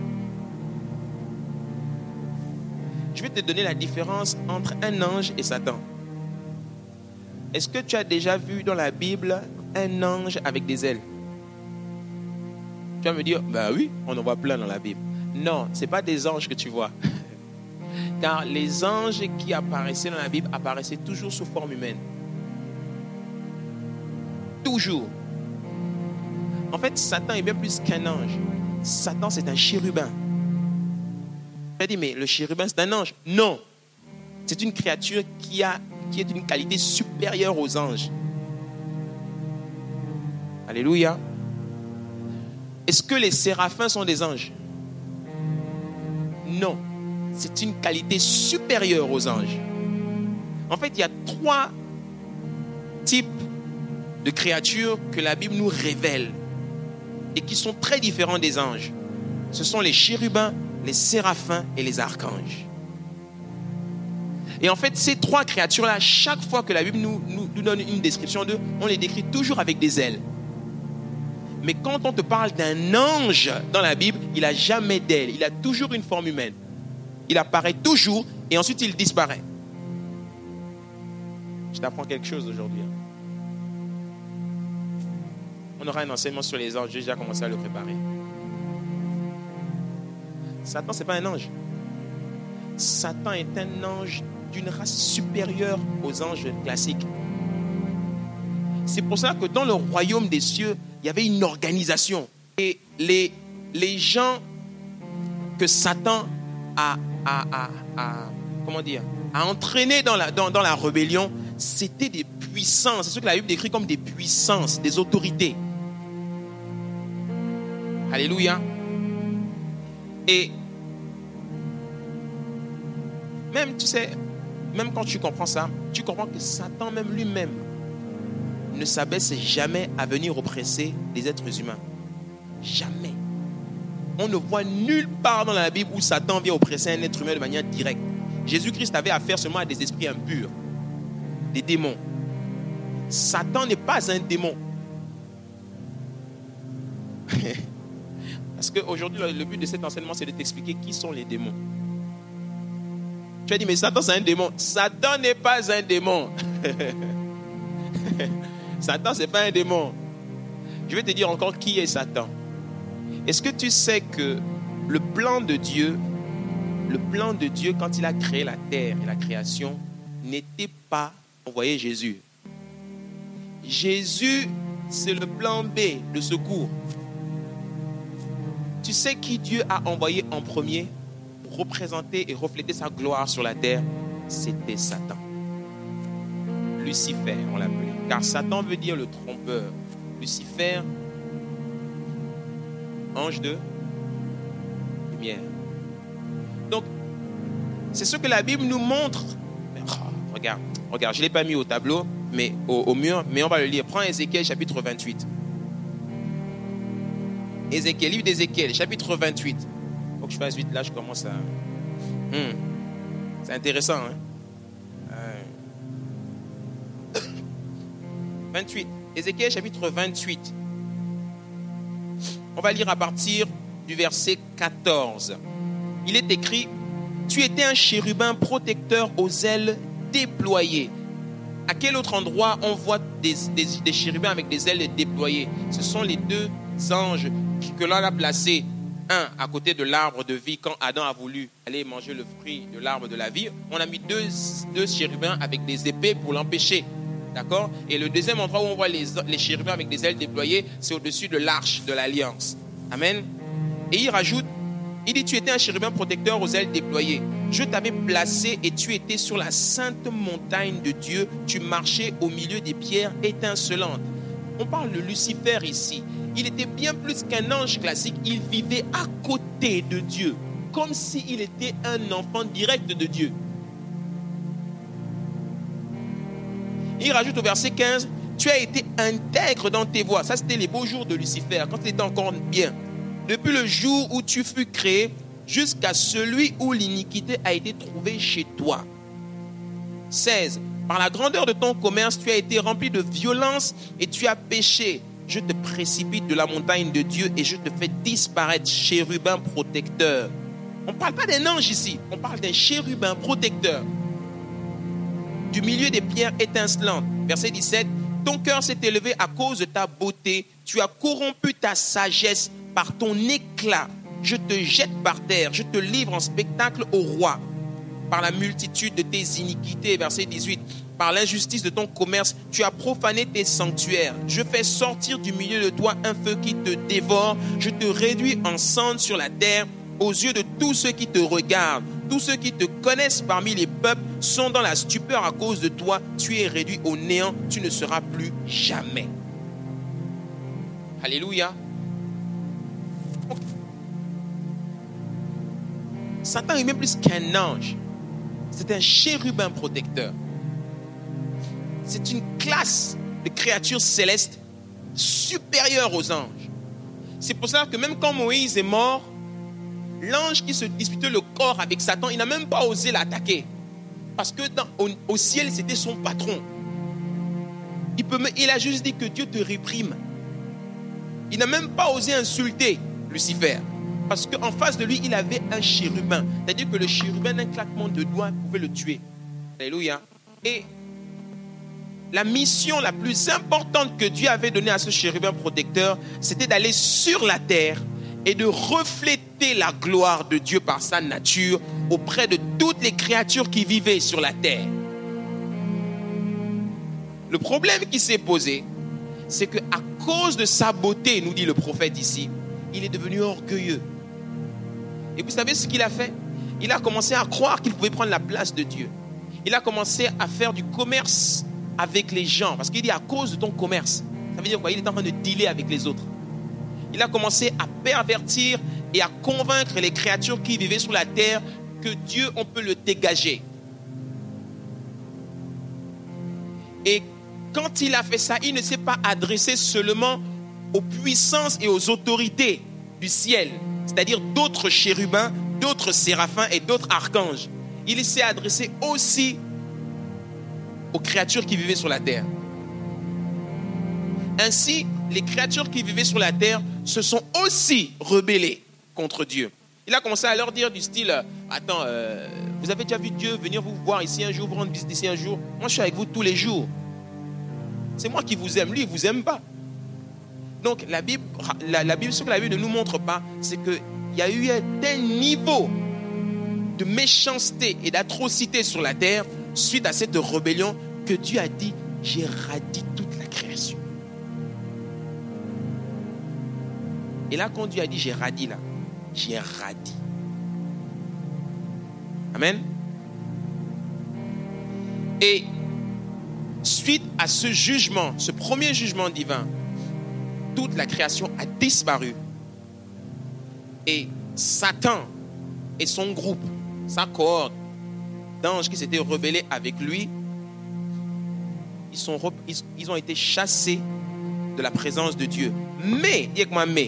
Je vais te donner la différence entre un ange et Satan. Est-ce que tu as déjà vu dans la Bible un ange avec des ailes? Tu vas me dire, ben oui, on en voit plein dans la Bible. Non, ce n'est pas des anges que tu vois. Car les anges qui apparaissaient dans la Bible apparaissaient toujours sous forme humaine. Toujours. En fait, Satan est bien plus qu'un ange. Satan, c'est un chérubin. Tu as dit, mais le chérubin, c'est un ange. Non. C'est une créature qui, a, qui est d'une qualité supérieure aux anges. Alléluia. Est-ce que les séraphins sont des anges? Non. C'est une qualité supérieure aux anges. En fait, il y a trois types de créatures que la Bible nous révèle et qui sont très différents des anges. Ce sont les chérubins, les séraphins et les archanges. Et en fait, ces trois créatures-là, chaque fois que la Bible nous, nous, nous donne une description d'eux, on les décrit toujours avec des ailes. Mais quand on te parle d'un ange dans la Bible, il n'a jamais d'ailes. Il a toujours une forme humaine. Il apparaît toujours et ensuite il disparaît. Je t'apprends quelque chose aujourd'hui. On aura un enseignement sur les anges. J'ai déjà commencé à le préparer. Satan, ce n'est pas un ange. Satan est un ange d'une race supérieure aux anges classiques. C'est pour ça que dans le royaume des cieux, il y avait une organisation. Et les, les gens que Satan a, a, a, a, comment dire, a entraînés dans la, dans, dans la rébellion, c'était des puissances. C'est ce que la Bible décrit comme des puissances, des autorités. Alléluia. Et même, tu sais, même quand tu comprends ça, tu comprends que Satan même lui-même ne s'abaisse jamais à venir oppresser les êtres humains. Jamais. On ne voit nulle part dans la Bible où Satan vient oppresser un être humain de manière directe. Jésus-Christ avait affaire seulement à des esprits impurs, des démons. Satan n'est pas un démon. Parce qu'aujourd'hui, le but de cet enseignement, c'est de t'expliquer qui sont les démons. Tu as dit, mais Satan, c'est un démon. Satan n'est pas un démon. Satan, ce n'est pas un démon. Je vais te dire encore qui est Satan. Est-ce que tu sais que le plan de Dieu, le plan de Dieu, quand il a créé la terre et la création, n'était pas envoyer Jésus. Jésus, c'est le plan B de secours. Tu sais qui Dieu a envoyé en premier pour représenter et refléter sa gloire sur la terre? C'était Satan. Lucifer, on l'appelait. Car Satan veut dire le trompeur. Lucifer, ange de lumière. Donc, c'est ce que la Bible nous montre. Oh, regarde, regarde, je ne l'ai pas mis au tableau, mais au, au mur, mais on va le lire. Prends Ézéchiel chapitre vingt-huit. Ézéchiel, livre d'Ézéchiel, chapitre vingt-huit. Il faut que je fasse vite, là je commence à... Hmm. C'est intéressant, hein? Euh... vingt-huit. Ézéchiel, chapitre vingt-huit. On va lire à partir du verset quatorze. Il est écrit: tu étais un chérubin protecteur aux ailes déployées. À quel autre endroit on voit des, des, des chérubins avec des ailes déployées? Ce sont les deux anges que l'on a placés, un à côté de l'arbre de vie. Quand Adam a voulu aller manger le fruit de l'arbre de la vie, on a mis deux, deux chérubins avec des épées pour l'empêcher. D'accord? Et le deuxième endroit où on voit les, les chérubins avec des ailes déployées, c'est au-dessus de l'arche de l'alliance. Amen. Et il rajoute, il dit: tu étais un chérubin protecteur aux ailes déployées. Je t'avais placé et tu étais sur la sainte montagne de Dieu. Tu marchais au milieu des pierres étincelantes. On parle de Lucifer ici. Il était bien plus qu'un ange classique. Il vivait à côté de Dieu, comme s'il était un enfant direct de Dieu. Il rajoute au verset quinze, tu as été intègre dans tes voies. Ça, c'était les beaux jours de Lucifer, quand il était encore bien. Depuis le jour où tu fus créé, jusqu'à celui où l'iniquité a été trouvée chez toi. seize. Par la grandeur de ton commerce, tu as été rempli de violence et tu as péché. Je te précipite de la montagne de Dieu et je te fais disparaître, chérubin protecteur. On ne parle pas d'un ange ici, on parle d'un chérubin protecteur. Du milieu des pierres étincelantes. Verset dix-sept. Ton cœur s'est élevé à cause de ta beauté. Tu as corrompu ta sagesse par ton éclat. Je te jette par terre. Je te livre en spectacle au roi. Par la multitude de tes iniquités. Verset dix-huit. Par l'injustice de ton commerce, tu as profané tes sanctuaires. Je fais sortir du milieu de toi un feu qui te dévore. Je te réduis en cendres sur la terre. aux yeux de tous ceux qui te regardent, tous ceux qui te connaissent parmi les peuples sont dans la stupeur à cause de toi. Tu es réduit au néant, tu ne seras plus jamais. Alléluia. Satan est même plus qu'un ange. C'est un chérubin protecteur. C'est une classe de créatures célestes supérieures aux anges. C'est pour ça que même quand Moïse est mort, l'ange qui se disputait le corps avec Satan, il n'a même pas osé l'attaquer. Parce que dans, au, au ciel, c'était son patron. Il, peut, il a juste dit que Dieu te réprime. Il n'a même pas osé insulter Lucifer. Parce qu'en face de lui, il avait un chérubin. C'est-à-dire que le chérubin, d'un claquement de doigts, pouvait le tuer. Alléluia. Et la mission la plus importante que Dieu avait donnée à ce chérubin protecteur, c'était d'aller sur la terre et de refléter la gloire de Dieu par sa nature auprès de toutes les créatures qui vivaient sur la terre. Le problème qui s'est posé, c'est qu'à cause de sa beauté, nous dit le prophète ici, il est devenu orgueilleux. Et vous savez ce qu'il a fait? Il a commencé à croire qu'il pouvait prendre la place de Dieu. Il a commencé à faire du commerce avec les gens. Parce qu'il dit à cause de ton commerce. Ça veut dire quoi? Il est en train de dealer avec les autres. Il a commencé à pervertir et à convaincre les créatures qui vivaient sur la terre que Dieu, on peut le dégager. Et quand il a fait ça, il ne s'est pas adressé seulement aux puissances et aux autorités du ciel, c'est-à-dire d'autres chérubins, d'autres séraphins et d'autres archanges. Il s'est adressé aussi aux créatures qui vivaient sur la terre. Ainsi, les créatures qui vivaient sur la terre se sont aussi rebellées contre Dieu. Il a commencé à leur dire du style, attends, euh, vous avez déjà vu Dieu venir vous voir ici un jour, vous rendre visite ici un jour? Moi, je suis avec vous tous les jours. C'est moi qui vous aime, lui, il ne vous aime pas. Donc, la Bible, la, la Bible, ce que la Bible ne nous montre pas, c'est qu'il y a eu un tel niveau de méchanceté et d'atrocité sur la terre suite à cette rébellion que Dieu a dit, j'ai radie toute la création. Et là, quand Dieu a dit, j'ai radie là, j'ai radie. Amen. Et suite à ce jugement, ce premier jugement divin, toute la création a disparu. Et Satan et son groupe, sa cohorte d'anges qui s'étaient rebellés avec lui, ils, sont, ils, ils ont été chassés de la présence de Dieu. Mais, dis avec moi, mais,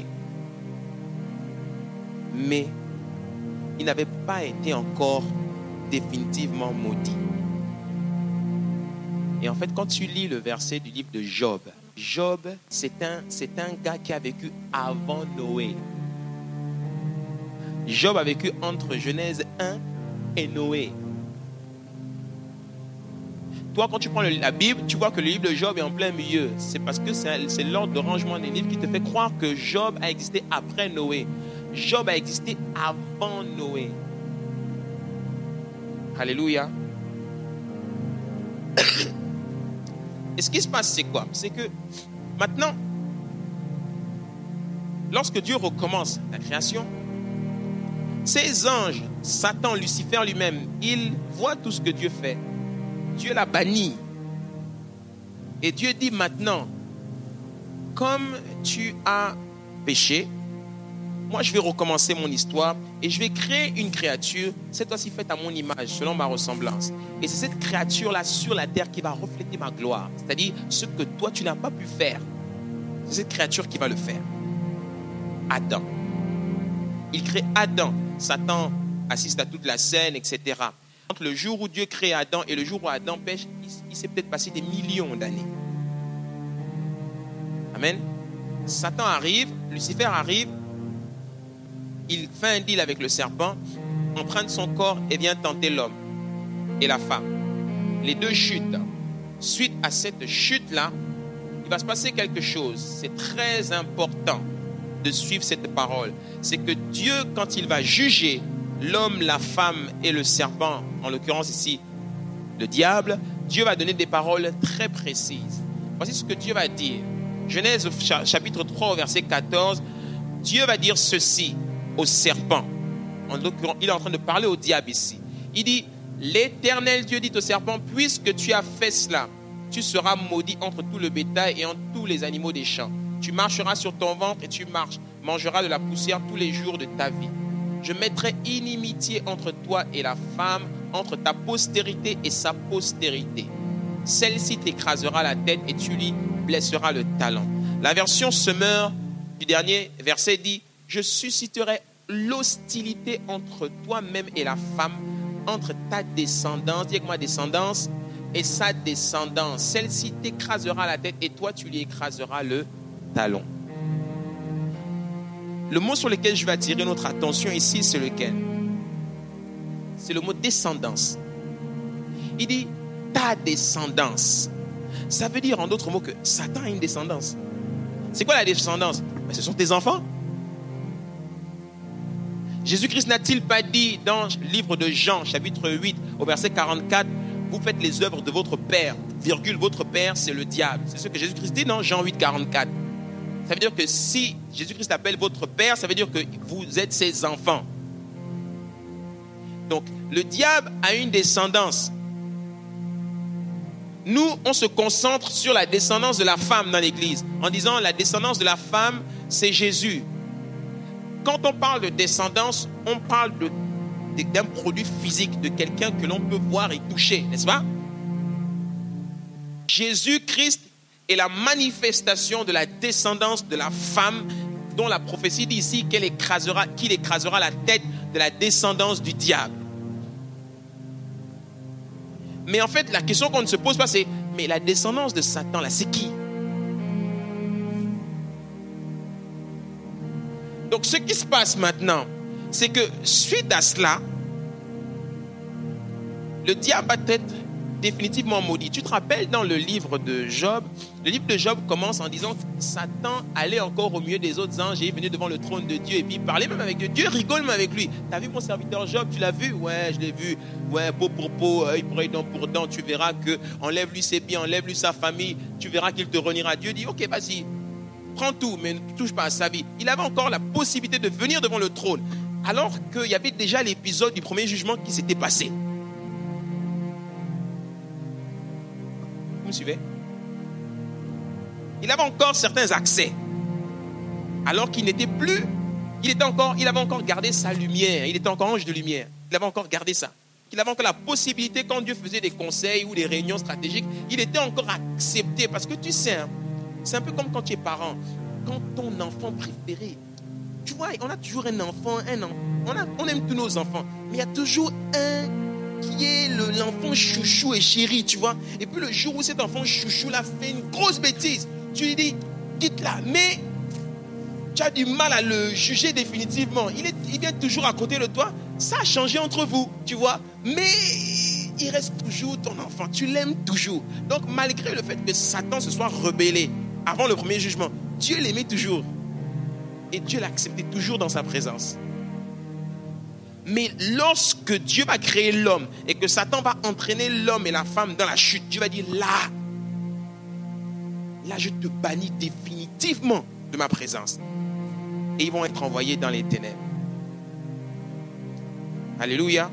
mais, ils n'avaient pas été encore définitivement maudits. Et en fait, quand tu lis le verset du livre de Job, Job, c'est un, c'est un gars qui a vécu avant Noé. Job a vécu entre Genèse un et Noé. Toi, quand tu prends le, la Bible, tu vois que le livre de Job est en plein milieu. C'est parce que c'est, c'est l'ordre de rangement des livres qui te fait croire que Job a existé après Noé. Job a existé avant Noé. Alléluia. Et ce qui se passe, c'est quoi? C'est que maintenant, lorsque Dieu recommence la création, ces anges, Satan, Lucifer lui-même, il voit tout ce que Dieu fait. Dieu l'a banni. Et Dieu dit maintenant, comme tu as péché, moi je vais recommencer mon histoire et je vais créer une créature, cette fois-ci faite à mon image, selon ma ressemblance. Et c'est cette créature-là sur la terre qui va refléter ma gloire. C'est-à-dire ce que toi tu n'as pas pu faire. C'est cette créature qui va le faire. Adam. Il crée Adam. Satan assiste à toute la scène, et cetera. Entre le jour où Dieu crée Adam et le jour où Adam pêche, il, il s'est peut-être passé des millions d'années. Amen. Satan arrive, Lucifer arrive, il fait un deal avec le serpent, emprunte son corps et vient tenter l'homme et la femme. Les deux chutent. Suite à cette chute-là, il va se passer quelque chose. C'est très important de suivre cette parole. C'est que Dieu, quand il va juger l'homme, la femme et le serpent, en l'occurrence ici le diable, Dieu va donner des paroles très précises. Voici ce que Dieu va dire. Genèse chapitre trois au verset quatorze, Dieu va dire ceci au serpent. En l'occurrence, il est en train de parler au diable ici. Il dit, l'Éternel Dieu dit au serpent, puisque tu as fait cela, tu seras maudit entre tout le bétail et entre tous les animaux des champs. Tu marcheras sur ton ventre et tu marches, mangeras de la poussière tous les jours de ta vie. Je mettrai inimitié entre toi et la femme, entre ta postérité et sa postérité. Celle-ci t'écrasera la tête et tu lui blesseras le talon. La version Semeur du dernier verset dit, je susciterai l'hostilité entre toi-même et la femme, entre ta descendance, dis avec moi descendance, et sa descendance. Celle-ci t'écrasera la tête et toi tu lui écraseras le talon. Le mot sur lequel je vais attirer notre attention ici, c'est lequel? C'est le mot descendance. Il dit ta descendance. Ça veut dire en d'autres mots que Satan a une descendance. C'est quoi la descendance? Mais ce sont tes enfants. Jésus-Christ n'a-t-il pas dit dans le livre de Jean, chapitre huit, au verset quarante-quatre, vous faites les œuvres de votre père, virgule, votre père c'est le diable. C'est ce que Jésus-Christ dit dans Jean huit, quarante-quatre. Ça veut dire que si Jésus-Christ appelle votre père, ça veut dire que vous êtes ses enfants. Donc, le diable a une descendance. Nous, on se concentre sur la descendance de la femme dans l'église, en disant la descendance de la femme, c'est Jésus. Quand on parle de descendance, on parle de, de, d'un produit physique, de quelqu'un que l'on peut voir et toucher, n'est-ce pas? Jésus-Christ est la manifestation de la descendance de la femme dont la prophétie dit ici qu'elle écrasera, qu'il écrasera la tête de la descendance du diable. Mais en fait, la question qu'on ne se pose pas, c'est mais la descendance de Satan, là, c'est qui? Donc, ce qui se passe maintenant, c'est que suite à cela, le diable va être définitivement maudit. Tu te rappelles dans le livre de Job, le livre de Job commence en disant que Satan allait encore au milieu des autres anges et il venait devant le trône de Dieu et puis il parlait même avec Dieu. Dieu rigole même avec lui. T'as vu mon serviteur Job, tu l'as vu? Ouais, je l'ai vu. Ouais, peau pour peau, œil pour œil, dent pour dent. Tu verras que enlève-lui ses biens, enlève-lui sa famille. Tu verras qu'il te reniera. Dieu dit, ok, vas-y, prends tout, mais ne touche pas à sa vie. Il avait encore la possibilité de venir devant le trône, alors qu'il y avait déjà l'épisode du premier jugement qui s'était passé. Vous me suivez? Il avait encore certains accès, alors qu'il n'était plus, il était encore, il avait encore gardé sa lumière, il était encore ange de lumière, il avait encore gardé ça. Il avait encore la possibilité, quand Dieu faisait des conseils ou des réunions stratégiques, il était encore accepté, parce que tu sais, hein, c'est un peu comme quand tu es parent, quand ton enfant préféré, tu vois, on a toujours un enfant, un enfant, on, a, on aime tous nos enfants, mais il y a toujours un qui est le, l'enfant chouchou et chéri, tu vois. Et puis le jour où cet enfant chouchou-là fait une grosse bêtise, tu lui dis, quitte-la. Mais tu as du mal à le juger définitivement. Il, est, il vient toujours à côté de toi. Ça a changé entre vous, tu vois. Mais il reste toujours ton enfant. Tu l'aimes toujours. Donc malgré le fait que Satan se soit rebellé avant le premier jugement, Dieu l'aimait toujours. Et Dieu l'acceptait toujours dans sa présence. Mais lorsque Dieu va créer l'homme et que Satan va entraîner l'homme et la femme dans la chute, Dieu va dire là, là je te bannis définitivement de ma présence. Et ils vont être envoyés dans les ténèbres. Alléluia.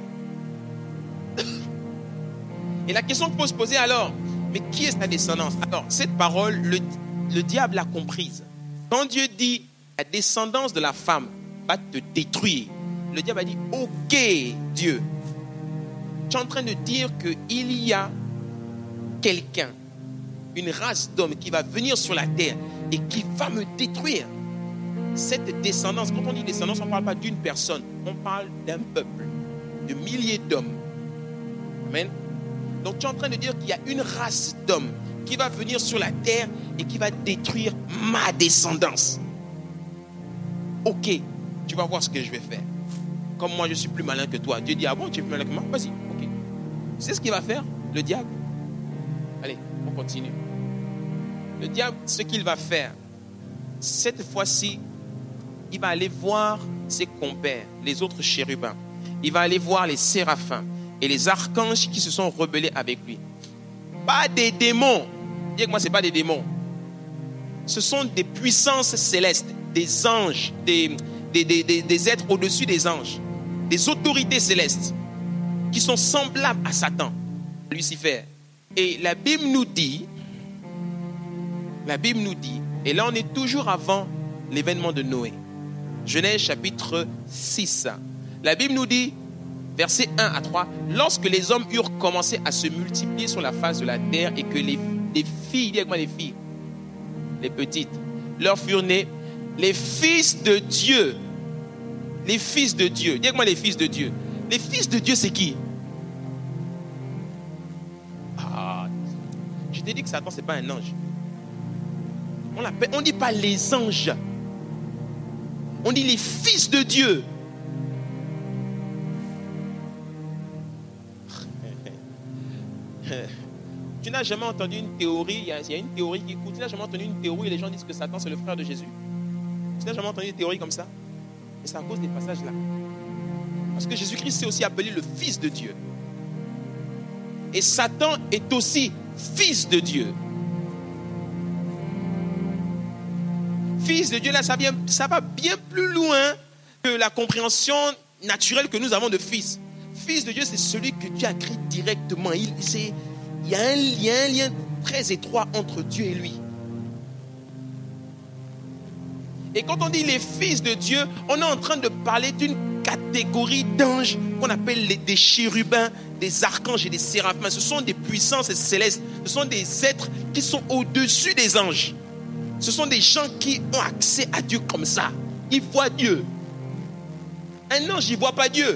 Et la question qu'il faut se poser alors, mais qui est sa descendance? Alors, cette parole, le, le diable l'a comprise. Quand Dieu dit la descendance de la femme va te détruire, le diable a dit, ok Dieu, tu es en train de dire qu'il y a quelqu'un, une race d'hommes qui va venir sur la terre et qui va me détruire. Cette descendance, quand on dit descendance, on ne parle pas d'une personne, on parle d'un peuple, de milliers d'hommes. Amen. Donc tu es en train de dire qu'il y a une race d'hommes qui va venir sur la terre et qui va détruire ma descendance. Ok, tu vas voir ce que je vais faire. Comme moi je suis plus malin que toi. Dieu dit, ah bon, tu es plus malin que moi? Vas-y, ok. Tu sais ce qu'il va faire, le diable? Allez, on continue. Le diable, ce qu'il va faire, cette fois-ci, il va aller voir ses compères, les autres chérubins. Il va aller voir les séraphins et les archanges qui se sont rebellés avec lui. Pas des démons. Dis que moi, ce n'est pas des démons. Ce sont des puissances célestes, des anges, des, des, des, des, des êtres au-dessus des anges. des autorités célestes qui sont semblables à Satan, Lucifer. Et la Bible nous dit, la Bible nous dit, et là on est toujours avant l'événement de Noé. Genèse chapitre six. La Bible nous dit, versets un à trois, lorsque les hommes eurent commencé à se multiplier sur la face de la terre et que les, les filles, dis avec moi les filles, les petites, leur furent nées, les fils de Dieu, les fils de Dieu, dis avec moi les fils de Dieu. Les fils de Dieu, c'est qui? Ah, je t'ai dit que Satan, ce n'est pas un ange. On l'appelle, on ne dit pas les anges. On dit les fils de Dieu. Tu n'as jamais entendu une théorie, il y, a, il y a une théorie qui écoute, tu n'as jamais entendu une théorie et les gens disent que Satan c'est le frère de Jésus. Tu n'as jamais entendu une théorie comme ça? Et c'est à cause des passages là. Parce que Jésus-Christ s'est aussi appelé le Fils de Dieu. Et Satan est aussi Fils de Dieu. Fils de Dieu, là, ça, vient, ça va bien plus loin que la compréhension naturelle que nous avons de fils. Fils de Dieu, c'est celui que Dieu a créé directement. Il, c'est, il, y a un, il y a un lien très étroit entre Dieu et lui. Et quand on dit les fils de Dieu, on est en train de parler d'une catégorie d'anges qu'on appelle les, des chérubins, des archanges et des séraphins. Ce sont des puissances célestes. Ce sont des êtres qui sont au-dessus des anges. Ce sont des gens qui ont accès à Dieu comme ça. Ils voient Dieu. Un ange, il ne voit pas Dieu.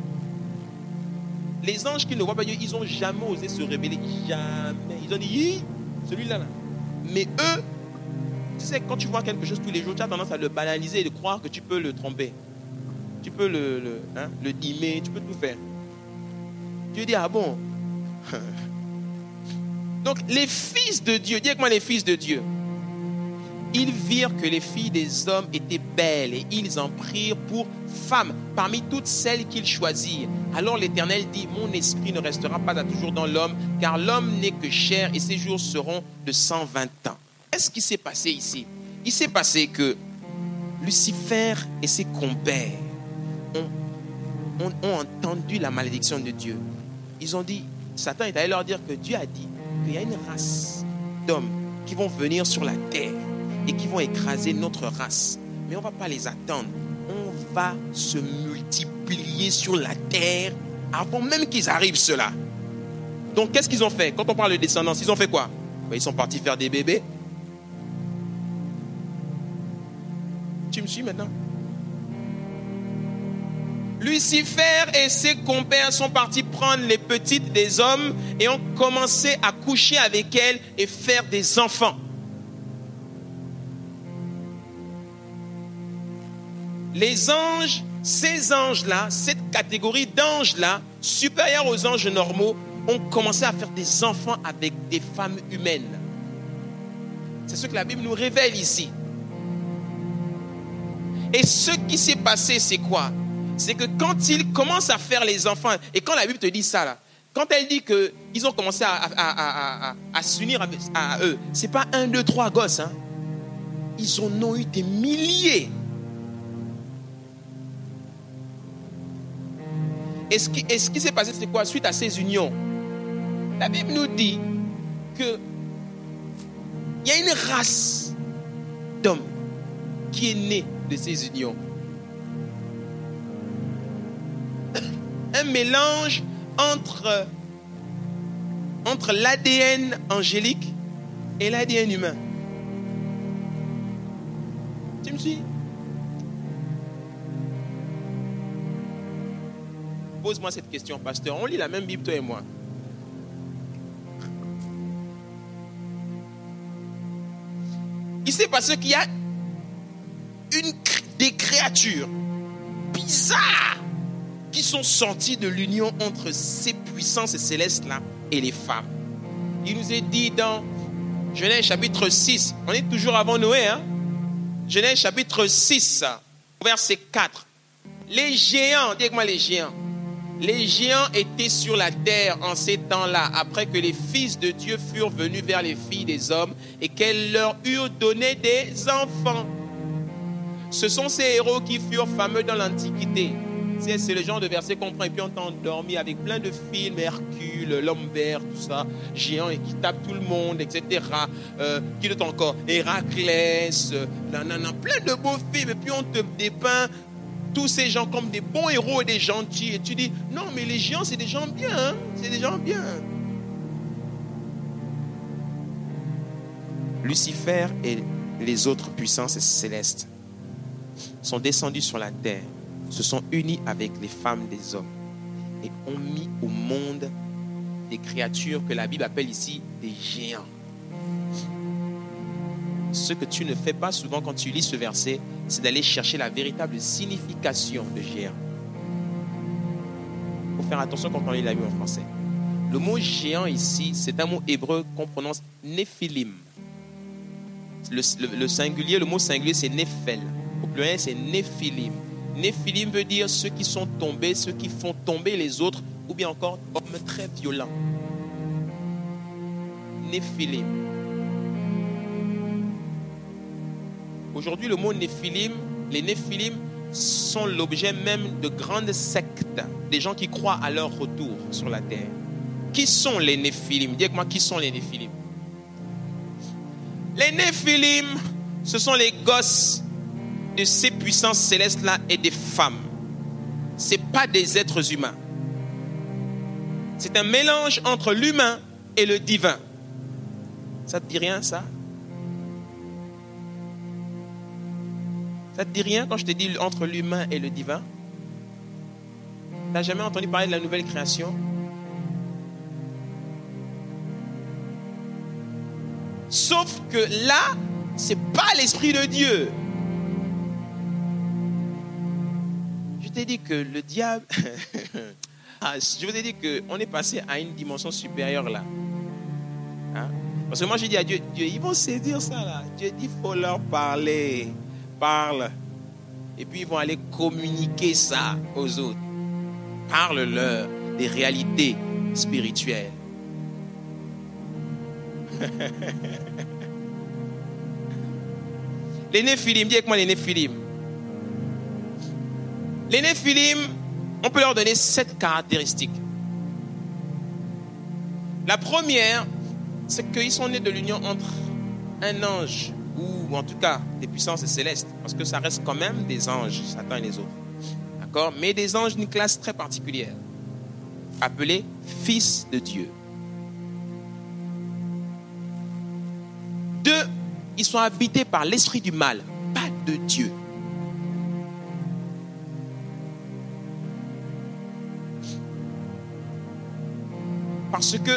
Les anges qui ne voient pas Dieu, ils n'ont jamais osé se révéler. Jamais. Ils ont dit, celui-là. Là. Mais eux, tu sais, quand tu vois quelque chose tous les jours, tu as tendance à le banaliser et de croire que tu peux le tromper. Tu peux le, le, hein, le dimer, tu peux tout faire. Tu dis, ah bon. Donc, les fils de Dieu, dis avec moi les fils de Dieu. Ils virent que les filles des hommes étaient belles et ils en prirent pour femmes parmi toutes celles qu'ils choisirent. Alors l'Éternel dit, mon esprit ne restera pas à toujours dans l'homme, car l'homme n'est que chair et ses jours seront de cent vingt ans. Qu'est-ce qui s'est passé ici? Il s'est passé que Lucifer et ses compères ont, ont, ont entendu la malédiction de Dieu. Ils ont dit, Satan est allé leur dire que Dieu a dit qu'il y a une race d'hommes qui vont venir sur la terre et qui vont écraser notre race. Mais on ne va pas les attendre. On va se multiplier sur la terre avant même qu'ils arrivent ceux-là. Donc qu'est-ce qu'ils ont fait? Quand on parle de descendance, ils ont fait quoi? Ben, ils sont partis faire des bébés. Tu me suis maintenant? Lucifer et ses compères sont partis prendre les petites des hommes et ont commencé à coucher avec elles et faire des enfants. Les anges, ces anges-là, cette catégorie d'anges-là, supérieure aux anges normaux, ont commencé à faire des enfants avec des femmes humaines. C'est ce que la Bible nous révèle ici. Et ce qui s'est passé, c'est quoi? C'est que quand ils commencent à faire les enfants, et quand la Bible te dit ça, là, quand elle dit qu'ils ont commencé à, à, à, à, à s'unir à, à eux, ce n'est pas un, deux, trois gosses. Hein. Ils en ont eu des milliers. Et ce qui, et ce qui s'est passé, c'est quoi? Suite à ces unions, la Bible nous dit que il y a une race d'hommes qui est née de ces unions. Un mélange entre, entre l'A D N angélique et l'A D N humain. Tu me suis? Pose-moi cette question, pasteur. On lit la même Bible, toi et moi. Il s'est passé qu'il y a une, des créatures bizarres qui sont sorties de l'union entre ces puissances célestes-là et les femmes. Il nous est dit dans Genèse chapitre six, on est toujours avant Noé, hein? Genèse chapitre six, verset quatre. Les géants, dis-moi les géants. Les géants étaient sur la terre en ces temps-là, après que les fils de Dieu furent venus vers les filles des hommes et qu'elles leur eurent donné des enfants. Ce sont ces héros qui furent fameux dans l'Antiquité. C'est, c'est le genre de verset qu'on prend et puis on t'a endormi avec plein de films, Hercule, l'homme vert, tout ça, géant et qui tape tout le monde, et cetera. Euh, qui d'autre encore? Héraclès, euh, nanana, plein de beaux films et puis on te dépeint tous ces gens comme des bons héros et des gentils. Et tu dis, non mais les géants c'est des gens bien, hein? C'est des gens bien. Lucifer et les autres puissances célestes sont descendus sur la terre, se sont unis avec les femmes des hommes et ont mis au monde des créatures que la Bible appelle ici des géants. Ce que tu ne fais pas souvent quand tu lis ce verset, c'est d'aller chercher la véritable signification de géant. Il faut faire attention quand on lit la Bible en français. Le mot géant ici, c'est un mot hébreu qu'on prononce néphilim. Le, le, le singulier, le mot singulier, c'est néphel. Au pluriel, c'est néphilim. Néphilim veut dire ceux qui sont tombés, ceux qui font tomber les autres, ou bien encore hommes très violents. Néphilim. Aujourd'hui, le mot néphilim, les néphilim sont l'objet même de grandes sectes, des gens qui croient à leur retour sur la terre. Qui sont les néphilim? Dites-moi, qui sont les néphilim? Les néphilim, ce sont les gosses de ces puissances célestes-là et des femmes. Ce n'est pas des êtres humains. C'est un mélange entre l'humain et le divin. Ça te dit rien, ça? Ça te dit rien quand je te dis entre l'humain et le divin? Tu n'as jamais entendu parler de la nouvelle création? Sauf que là, ce n'est pas l'Esprit de Dieu. Je t'ai dit que le diable... ah, je vous ai dit qu'on est passé à une dimension supérieure là. Hein? Parce que moi j'ai dit à Dieu, Dieu, ils vont saisir ça là. Dieu dit, il faut leur parler. Parle. Et puis ils vont aller communiquer ça aux autres. Parle-leur des réalités spirituelles. Les néphilim, dis avec moi les néphilim. Les néphilim, on peut leur donner sept caractéristiques. La première, c'est qu'ils sont nés de l'union entre un ange, ou en tout cas des puissances célestes, parce que ça reste quand même des anges, Satan et les autres. D'accord? Mais des anges d'une classe très particulière, appelés fils de Dieu. Deux, ils sont habités par l'esprit du mal, pas de Dieu. Parce que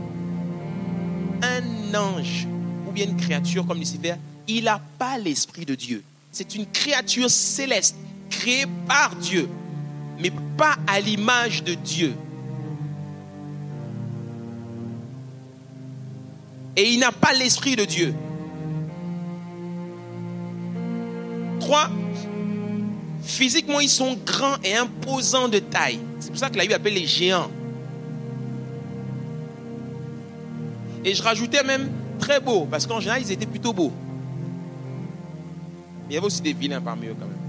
un ange ou bien une créature comme Lucifer, il n'a pas l'esprit de Dieu. C'est une créature céleste, créée par Dieu, mais pas à l'image de Dieu. Et il n'a pas l'esprit de Dieu. Trois, physiquement, ils sont grands et imposants de taille. C'est pour ça que la Bible appelle les géants. Et je rajoutais même très beaux, parce qu'en général, ils étaient plutôt beaux. Mais il y avait aussi des vilains parmi eux quand même.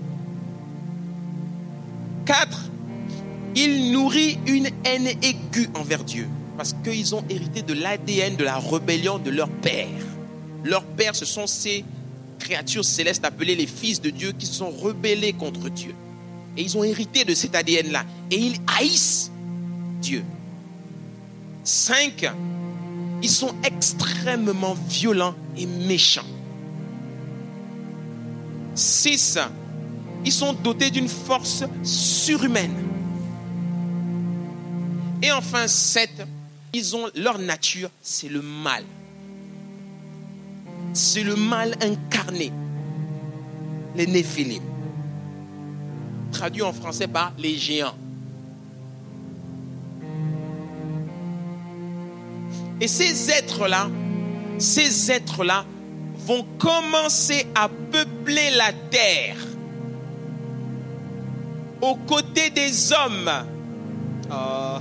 Quatre, ils nourrissent une haine aiguë envers Dieu. Parce qu'ils ont hérité de l'A D N de la rébellion de leur père. Leur père, ce sont ces créatures célestes appelées les fils de Dieu qui se sont rebellés contre Dieu. Et ils ont hérité de cet A D N-là. Et ils haïssent Dieu. Cinq, ils sont extrêmement violents et méchants. Six, ils sont dotés d'une force surhumaine. Et enfin, sept, ils ont leur nature, c'est le mal. C'est le mal incarné. Les néphilim. Traduit en français par les géants. Et ces êtres-là, ces êtres-là vont commencer à peupler la terre aux côtés des hommes. Oh.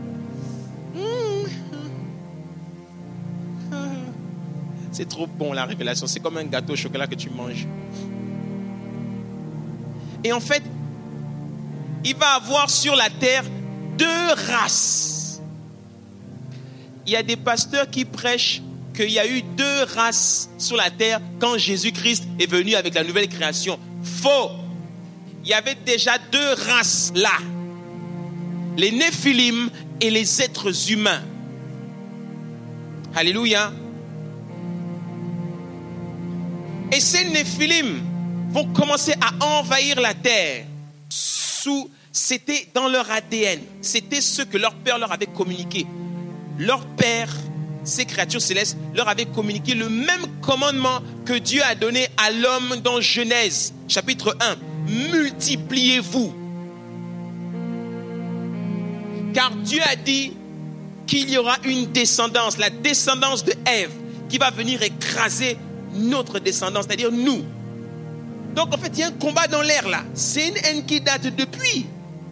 C'est trop bon la révélation. C'est comme un gâteau au chocolat que tu manges. Et en fait, il va avoir sur la terre deux races. Il y a des pasteurs qui prêchent qu'il y a eu deux races sur la terre quand Jésus-Christ est venu avec la nouvelle création. Faux. Il y avait déjà deux races là. Les Néphilim et les êtres humains. Alléluia. Et ces Néphilim vont commencer à envahir la terre. Sous, c'était dans leur A D N. C'était ce que leur père leur avait communiqué. Leur père, ces créatures célestes, leur avait communiqué le même commandement que Dieu a donné à l'homme dans Genèse, chapitre un. Multipliez-vous. Car Dieu a dit qu'il y aura une descendance, la descendance de Ève, qui va venir écraser notre descendance, c'est-à-dire nous. Donc en fait, il y a un combat dans l'air là. C'est une haine qui date depuis.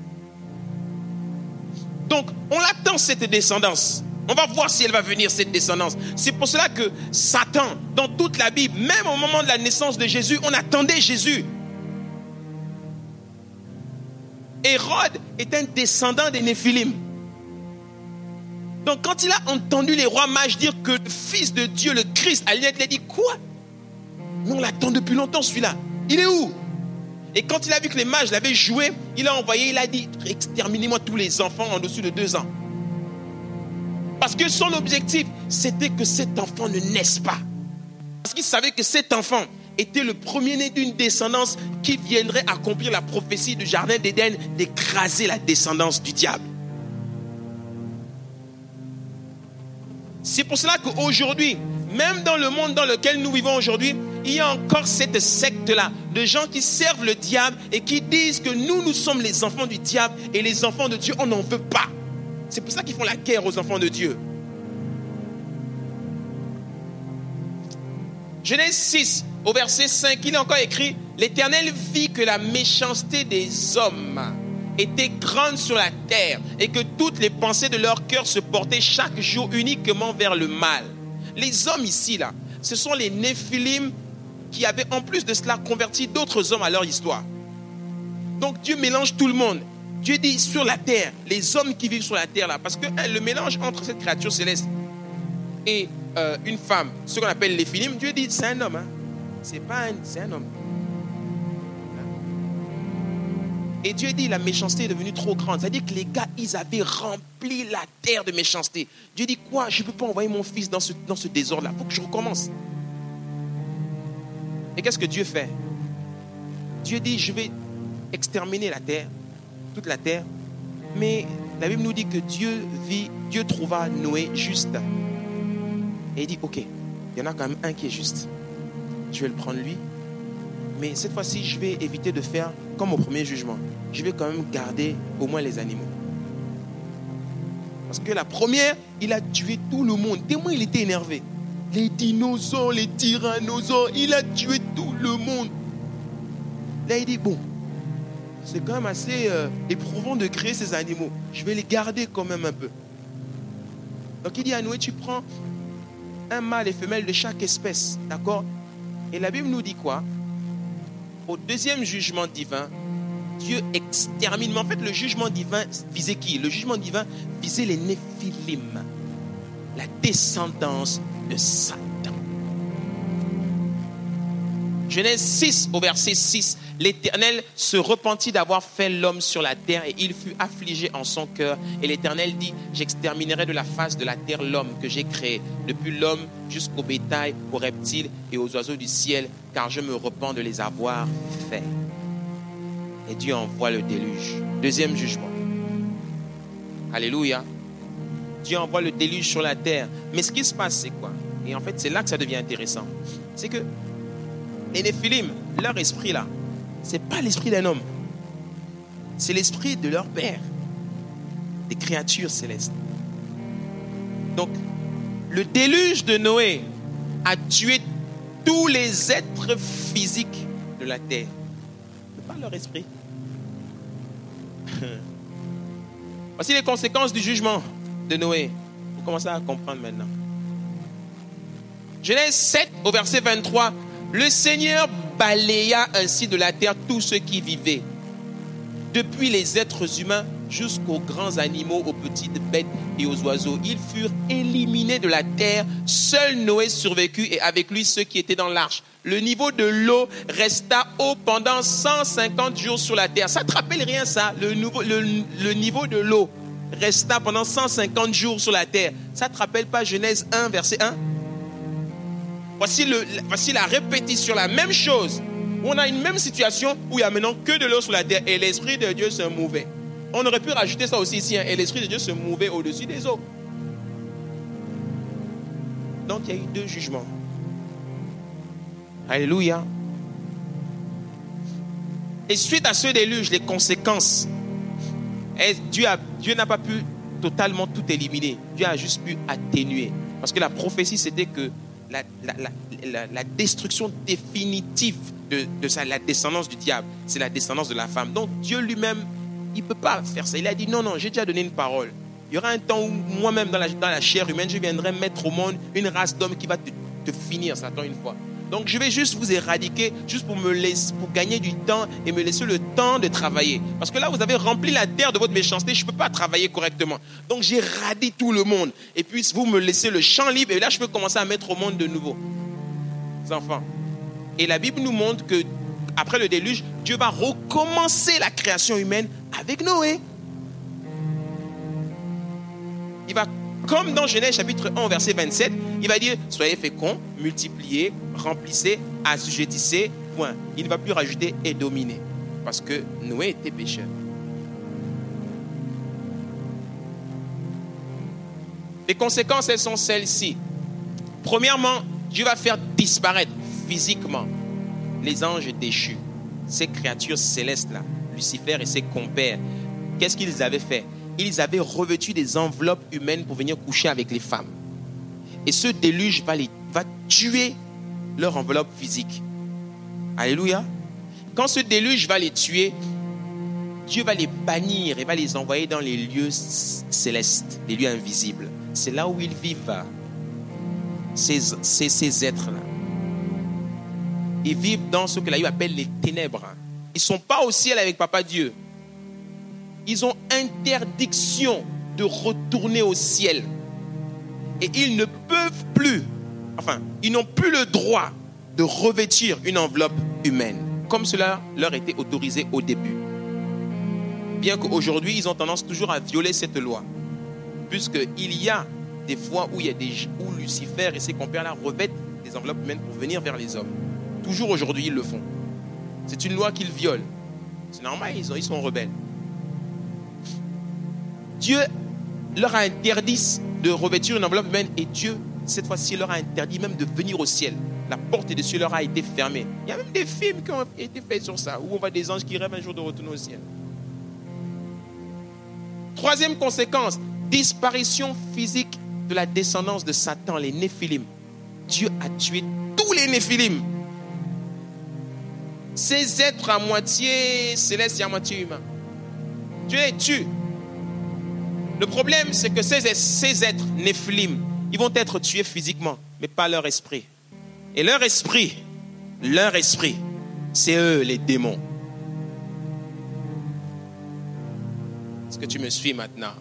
Donc on l'attend cette descendance. On va voir si elle va venir, cette descendance. C'est pour cela que Satan, dans toute la Bible, même au moment de la naissance de Jésus, on attendait Jésus. Hérode est un descendant des Néphilim. Donc quand il a entendu les rois mages dire que le Fils de Dieu, le Christ, allait être, il a dit quoi? Mais on l'attend depuis longtemps celui-là. Il est où? Et quand il a vu que les mages l'avaient joué, il a envoyé, il a dit exterminez-moi tous les enfants en dessous de deux ans. Parce que son objectif, c'était que cet enfant ne naisse pas. Parce qu'il savait que cet enfant était le premier-né d'une descendance qui viendrait accomplir la prophétie du jardin d'Éden d'écraser la descendance du diable. C'est pour cela qu'aujourd'hui, même dans le monde dans lequel nous vivons aujourd'hui, il y a encore cette secte-là de gens qui servent le diable et qui disent que nous, nous sommes les enfants du diable et les enfants de Dieu, on n'en veut pas. C'est pour ça qu'ils font la guerre aux enfants de Dieu. Genèse six, au verset cinq, il est encore écrit « L'Éternel vit que la méchanceté des hommes était grande sur la terre et que toutes les pensées de leur cœur se portaient chaque jour uniquement vers le mal. » Les hommes ici, là, ce sont les Néphilim qui avaient en plus de cela converti d'autres hommes à leur histoire. Donc Dieu mélange tout le monde. Dieu dit sur la terre, les hommes qui vivent sur la terre là, parce que hein, le mélange entre cette créature céleste et euh, une femme, ce qu'on appelle les Néphilim, Dieu dit c'est un homme, hein. C'est pas un, c'est un homme. Et Dieu dit la méchanceté est devenue trop grande. C'est-à-dire que les gars, ils avaient rempli la terre de méchanceté. Dieu dit quoi? Je ne peux pas envoyer mon fils dans ce, dans ce désordre-là. Il faut que je recommence. Et qu'est-ce que Dieu fait? Dieu dit je vais exterminer la terre, toute la terre. Mais la Bible nous dit que Dieu vit, Dieu trouva Noé juste. Et il dit ok, il y en a quand même un qui est juste. Je vais le prendre lui. Mais cette fois-ci, je vais éviter de faire comme au premier jugement. Je vais quand même garder au moins les animaux. Parce que la première, il a tué tout le monde. Tellement il était énervé. Les dinosaures, les tyrannosaures, il a tué tout le monde. Là, il dit, bon, c'est quand même assez euh, éprouvant de créer ces animaux. Je vais les garder quand même un peu. Donc il dit à Noé, tu prends un mâle et femelle de chaque espèce. D'accord? Et la Bible nous dit quoi? Au deuxième jugement divin, Dieu extermine. Mais en fait, le jugement divin visait qui? Le jugement divin visait les Néphilim, la descendance de Satan. Genèse six, au verset six, l'Éternel se repentit d'avoir fait l'homme sur la terre et il fut affligé en son cœur. Et l'Éternel dit, j'exterminerai de la face de la terre l'homme que j'ai créé, depuis l'homme jusqu'au bétail, aux reptiles et aux oiseaux du ciel, car je me repens de les avoir faits. Et Dieu envoie le déluge. Deuxième jugement. Alléluia. Dieu envoie le déluge sur la terre. Mais ce qui se passe, c'est quoi? Et en fait, c'est là que ça devient intéressant. C'est que les Néphilim, leur esprit là, c'est pas l'esprit d'un homme. C'est l'esprit de leur père, des créatures célestes. Donc, le déluge de Noé a tué tous les êtres physiques de la terre. Mais pas leur esprit. Voici les conséquences du jugement de Noé. Vous commencez à comprendre maintenant. Genèse sept, au verset vingt-trois. Le Seigneur balaya ainsi de la terre tous ceux qui vivaient. depuis les êtres humains jusqu'aux grands animaux, aux petites bêtes et aux oiseaux. Ils furent éliminés de la terre. Seul Noé survécut et avec lui ceux qui étaient dans l'arche. Le niveau de l'eau resta haut pendant cent cinquante jours sur la terre. Ça ne te rappelle rien ça? Le, nouveau, le, le niveau de l'eau resta pendant cent cinquante jours sur la terre. Ça ne te rappelle pas Genèse un, verset un? Voici, le, voici la répétition, la même chose. On a une même situation où il n'y a maintenant que de l'eau sur la terre et l'Esprit de Dieu se mouvait. On aurait pu rajouter ça aussi ici, hein, et l'Esprit de Dieu se mouvait au-dessus des eaux. Donc il y a eu deux jugements. Alléluia. Et suite à ce déluge, les conséquences, Dieu, a, Dieu n'a pas pu totalement tout éliminer. Dieu a juste pu atténuer. Parce que la prophétie, c'était que la, la, la, la, la destruction définitive de, de sa, la descendance du diable, c'est la descendance de la femme. Donc Dieu lui-même, il ne peut pas faire ça. Il a dit non, non, j'ai déjà donné une parole. Il y aura un temps où moi-même, dans la, dans la chair humaine, je viendrai mettre au monde une race d'hommes qui va te, te finir, Satan, une fois. Donc je vais juste vous éradiquer, juste pour me laisser, pour gagner du temps et me laisser le temps de travailler. Parce que là, vous avez rempli la terre de votre méchanceté, je ne peux pas travailler correctement. Donc j'éradie tout le monde. Et puis vous me laissez le champ libre et là, je peux commencer à mettre au monde de nouveau. Les enfants. Et la Bible nous montre que après le déluge, Dieu va recommencer la création humaine avec Noé. Il va, comme dans Genèse chapitre un, verset vingt-sept, il va dire, soyez féconds, multipliez, remplissez, assujettissez, point. Il ne va plus rajouter et dominer. Parce que Noé était pécheur. Les conséquences, elles sont celles-ci. Premièrement, Dieu va faire disparaître physiquement les anges déchus, ces créatures célestes-là, Lucifer et ses compères. Qu'est-ce qu'ils avaient fait? Ils avaient revêtu des enveloppes humaines pour venir coucher avec les femmes. Et ce déluge va, les, va tuer leur enveloppe physique. Alléluia. Quand ce déluge va les tuer, Dieu va les bannir et va les envoyer dans les lieux célestes, les lieux invisibles. C'est là où ils vivent, ces, ces, ces êtres-là. Ils vivent dans ce que la Bible appelle les ténèbres. Ils ne sont pas au ciel avec Papa Dieu. Ils ont interdiction de retourner au ciel. Et ils ne peuvent plus, enfin, ils n'ont plus le droit de revêtir une enveloppe humaine, comme cela leur était autorisé au début. Bien qu'aujourd'hui, ils ont tendance toujours à violer cette loi. Puisqu'il y a des fois où, il y a des, où Lucifer et ses compères-là revêtent des enveloppes humaines pour venir vers les hommes. Toujours aujourd'hui, ils le font. C'est une loi qu'ils violent. C'est normal, ils, ont, ils sont rebelles. Dieu leur a interdit de revêtir une enveloppe humaine et Dieu, cette fois-ci, leur a interdit même de venir au ciel. La porte des cieux leur a été fermée. Il y a même des films qui ont été faits sur ça, où on voit des anges qui rêvent un jour de retourner au ciel. Troisième conséquence, disparition physique de la descendance de Satan, les Néphilim. Dieu a tué tous les Néphilim. Ces êtres à moitié célestes et à moitié humains. Dieu les tue. Le problème, c'est que ces, ces êtres Néphilim, ils vont être tués physiquement, mais pas leur esprit. Et leur esprit, leur esprit, c'est eux les démons. Est-ce que tu me suis maintenant?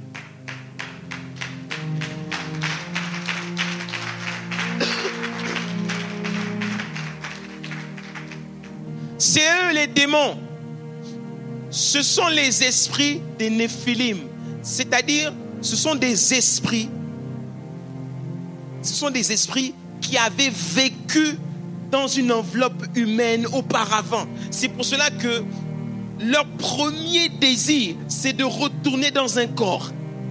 C'est eux les démons. Ce sont les esprits des Néphilim. C'est-à-dire, ce sont des esprits. Ce sont des esprits qui avaient vécu dans une enveloppe humaine auparavant. C'est pour cela que leur premier désir, c'est de retourner dans un corps.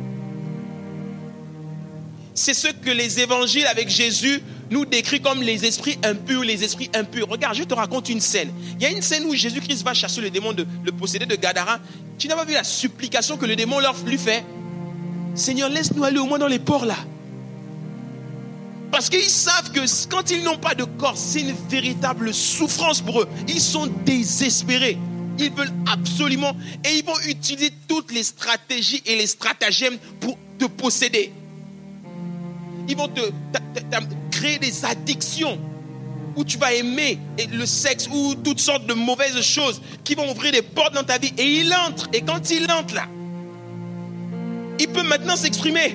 C'est ce que les évangiles avec Jésus nous décrit comme les esprits impurs, les esprits impurs. Regarde, je te raconte une scène. Il y a une scène où Jésus-Christ va chasser le démon, de, le possédé de Gadara. Tu n'as pas vu la supplication que le démon leur lui fait? Seigneur, laisse-nous aller au moins dans les ports là. Parce qu'ils savent que quand ils n'ont pas de corps, c'est une véritable souffrance pour eux. Ils sont désespérés. Ils veulent absolument, et ils vont utiliser toutes les stratégies et les stratagèmes pour te posséder. Ils vont te, te, te, te créer des addictions. où tu vas aimer le sexe ou toutes sortes de mauvaises choses qui vont ouvrir des portes dans ta vie. Et il entre. Et quand il entre là, il peut maintenant s'exprimer.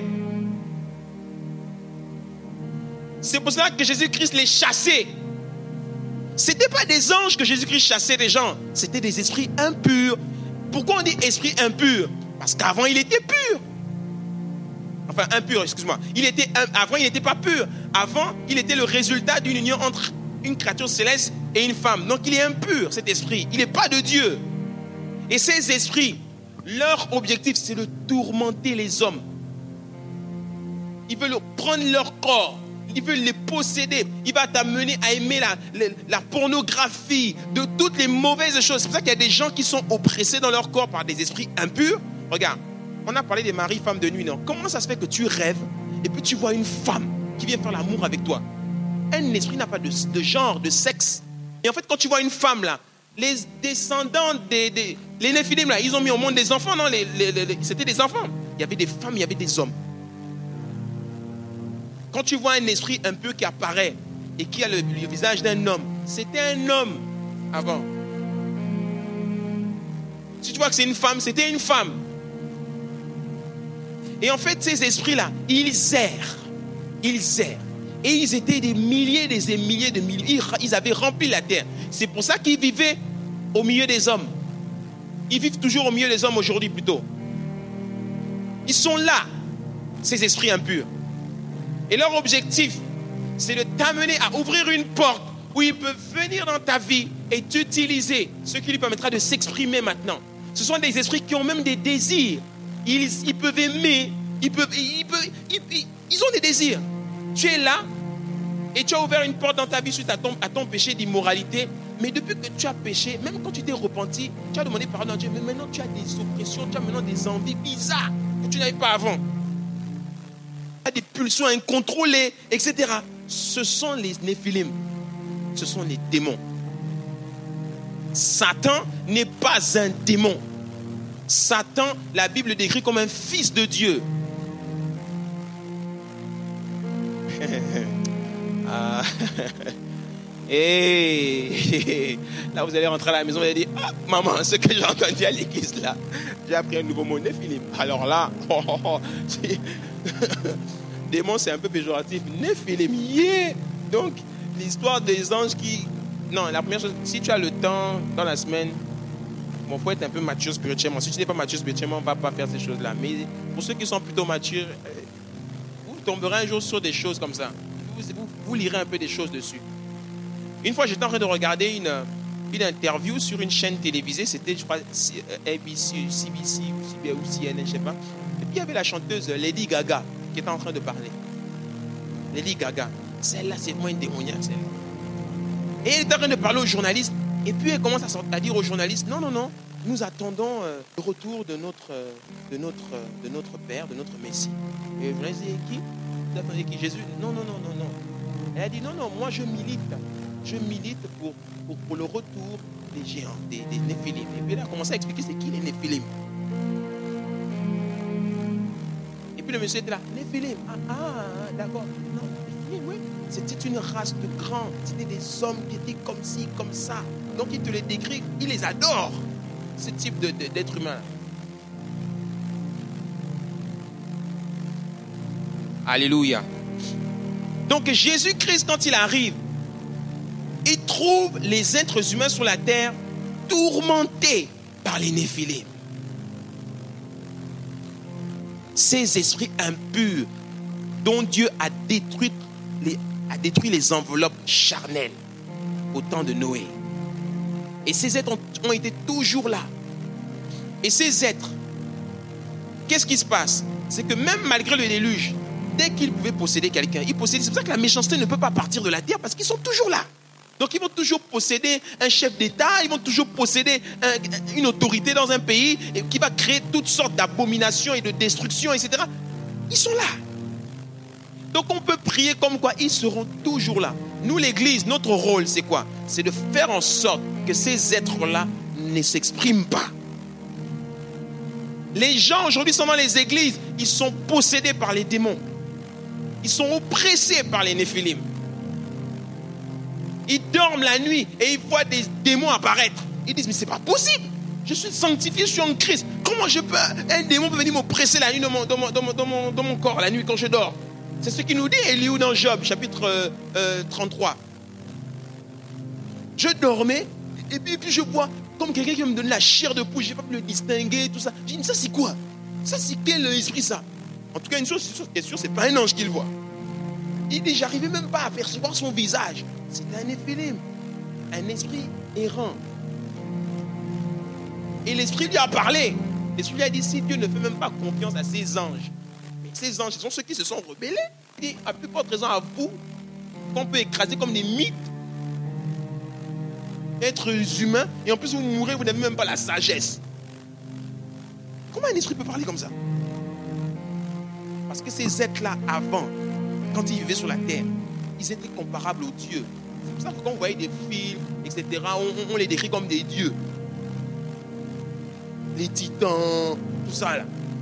C'est pour cela que Jésus-Christ les chassait. Ce n'était pas des anges que Jésus-Christ chassait des gens. C'était des esprits impurs. Pourquoi on dit esprit impur? Parce qu'avant, il était pur. Enfin, impur, excuse-moi. Il était, avant, il n'était pas pur. Avant, il était le résultat d'une union entre une créature céleste et une femme. Donc, il est impur, cet esprit. Il n'est pas de Dieu. Et ces esprits, leur objectif, c'est de tourmenter les hommes. Ils veulent prendre leur corps. Ils veulent les posséder. Il va t'amener à aimer la, la, la pornographie, de toutes les mauvaises choses. C'est pour ça qu'il y a des gens qui sont oppressés dans leur corps par des esprits impurs. Regarde, on a parlé des maris, femmes de nuit, non? Comment ça se fait que tu rêves et puis tu vois une femme qui vient faire l'amour avec toi? Un esprit n'a pas de, de genre, de sexe. Et en fait, quand tu vois une femme là, les descendants des, des les néphilim là, ils ont mis au monde des enfants, non? les, les, les, C'était des enfants. Il y avait des femmes, il y avait des hommes. Quand tu vois un esprit un peu qui apparaît et qui a le, le visage d'un homme, c'était un homme avant. Si tu vois que c'est une femme, c'était une femme. Et en fait, ces esprits-là, ils errent. Ils errent. Et ils étaient des milliers, des milliers de milliers. Ils avaient rempli la terre. C'est pour ça qu'ils vivaient au milieu des hommes. Ils vivent toujours au milieu des hommes aujourd'hui plutôt. Ils sont là, ces esprits impurs. Et leur objectif, c'est de t'amener à ouvrir une porte où ils peuvent venir dans ta vie et t'utiliser, ce qui lui permettra de s'exprimer maintenant. Ce sont des esprits qui ont même des désirs. Ils, ils peuvent aimer, ils, peuvent, ils, peuvent, ils, ils, ils ont des désirs. Tu es là et tu as ouvert une porte dans ta vie suite à ton, à ton péché d'immoralité. Mais depuis que tu as péché, même quand tu t'es repenti, tu as demandé pardon à Dieu, mais maintenant tu as des oppressions, tu as maintenant des envies bizarres que tu n'avais pas avant. Tu as des pulsions incontrôlées, et cetera. Ce sont les néphilim. Ce sont les démons. Satan n'est pas un démon. Satan, la Bible le décrit comme un fils de Dieu. ah. Et là, vous allez rentrer à la maison et dire, ah, maman, ce que j'ai entendu à l'église là, j'ai appris un nouveau mot, néphilim. Alors là, oh, oh, oh, démon, c'est un peu péjoratif. Néphilim, yeah. Donc, l'histoire des anges qui... Non, la première chose, si tu as le temps dans la semaine, bon, il faut être un peu mature spirituellement. Si tu n'es pas mature spirituellement, on ne va pas faire ces choses-là. Mais pour ceux qui sont plutôt matures, vous tomberez un jour sur des choses comme ça. Vous, vous, vous lirez un peu des choses dessus. Une fois, j'étais en train de regarder une, une interview sur une chaîne télévisée. C'était, je crois, A B C, C B C ou C N N, je ne sais pas. Et puis, il y avait la chanteuse Lady Gaga qui était en train de parler. Lady Gaga. Celle-là, c'est moins une démoniaque, celle-là. Et elle est en train de parler aux journalistes. Et puis elle commence à, à dire aux journalistes, non, non, non, nous attendons euh, le retour de notre, euh, de, notre, euh, de notre Père, de notre Messie. Et les journalistes disent, qui? Vous attendez qui? Jésus? Non, non, non, non, non. Elle a dit, non, non, moi je milite. Je milite pour, pour, pour le retour des géants, des, des néphilim. Et puis elle a commencé à expliquer c'est qui les néphilim. Et puis le monsieur était là, néphilim. Ah, ah, d'accord. Non, néphilim, oui. C'était une race de grands. C'était des hommes qui étaient comme ci, comme ça. Donc il te les décrit, il les adore. Ce type de, de, d'être humain. Alléluia. Donc Jésus-Christ, quand il arrive, il trouve les êtres humains sur la terre tourmentés par les néphilim. Ces esprits impurs dont Dieu a détruit les, a détruit les enveloppes charnelles au temps de Noé. Et ces êtres ont, ont été toujours là. Et ces êtres, qu'est-ce qui se passe? C'est que même malgré le déluge, dès qu'ils pouvaient posséder quelqu'un, ils possédaient. C'est pour ça que la méchanceté ne peut pas partir de la terre, parce qu'ils sont toujours là. Donc ils vont toujours posséder un chef d'État, ils vont toujours posséder un, une autorité dans un pays qui va créer toutes sortes d'abominations et de destructions, et cetera. Ils sont là. Donc on peut prier comme quoi ils seront toujours là. Nous, l'Église, notre rôle, c'est quoi? C'est de faire en sorte que ces êtres-là ne s'expriment pas. Les gens aujourd'hui sont dans les églises, ils sont possédés par les démons. Ils sont oppressés par les néphilim. Ils dorment la nuit et ils voient des démons apparaître. Ils disent, mais c'est pas possible. Je suis sanctifié, je suis en Christ. Comment je peux, un démon peut venir m'oppresser la nuit dans mon, dans mon, dans mon, dans mon, dans mon corps, la nuit quand je dors? C'est ce qu'il nous dit Elihu dans Job, chapitre euh, euh, trente-trois. Je dormais et puis, et puis je vois comme quelqu'un qui me donne la chair de poule. Je n'ai pas pu le distinguer, tout ça. Je dis, mais ça c'est quoi? Ça c'est quel esprit ça? En tout cas, une chose qui est sûre, c'est pas un ange qu'il voit. Il dit, j'arrivais même pas à percevoir son visage. C'était un Néphilim, un esprit errant. Et l'esprit lui a parlé. L'esprit lui a dit, si Dieu ne fait même pas confiance à ses anges, mais ces anges, ce sont ceux qui se sont rebellés. Il dit, à plus forte raison à vous, qu'on peut écraser comme des mythes, êtres humains, et en plus vous mourrez, vous n'avez même pas la sagesse. Comment un esprit peut parler comme ça? Parce que ces êtres-là, avant, quand ils vivaient sur la terre, ils étaient comparables aux dieux. C'est pour ça que quand vous voyez des films, et cetera, on, on les décrit comme des dieux. Les titans, tout ça là.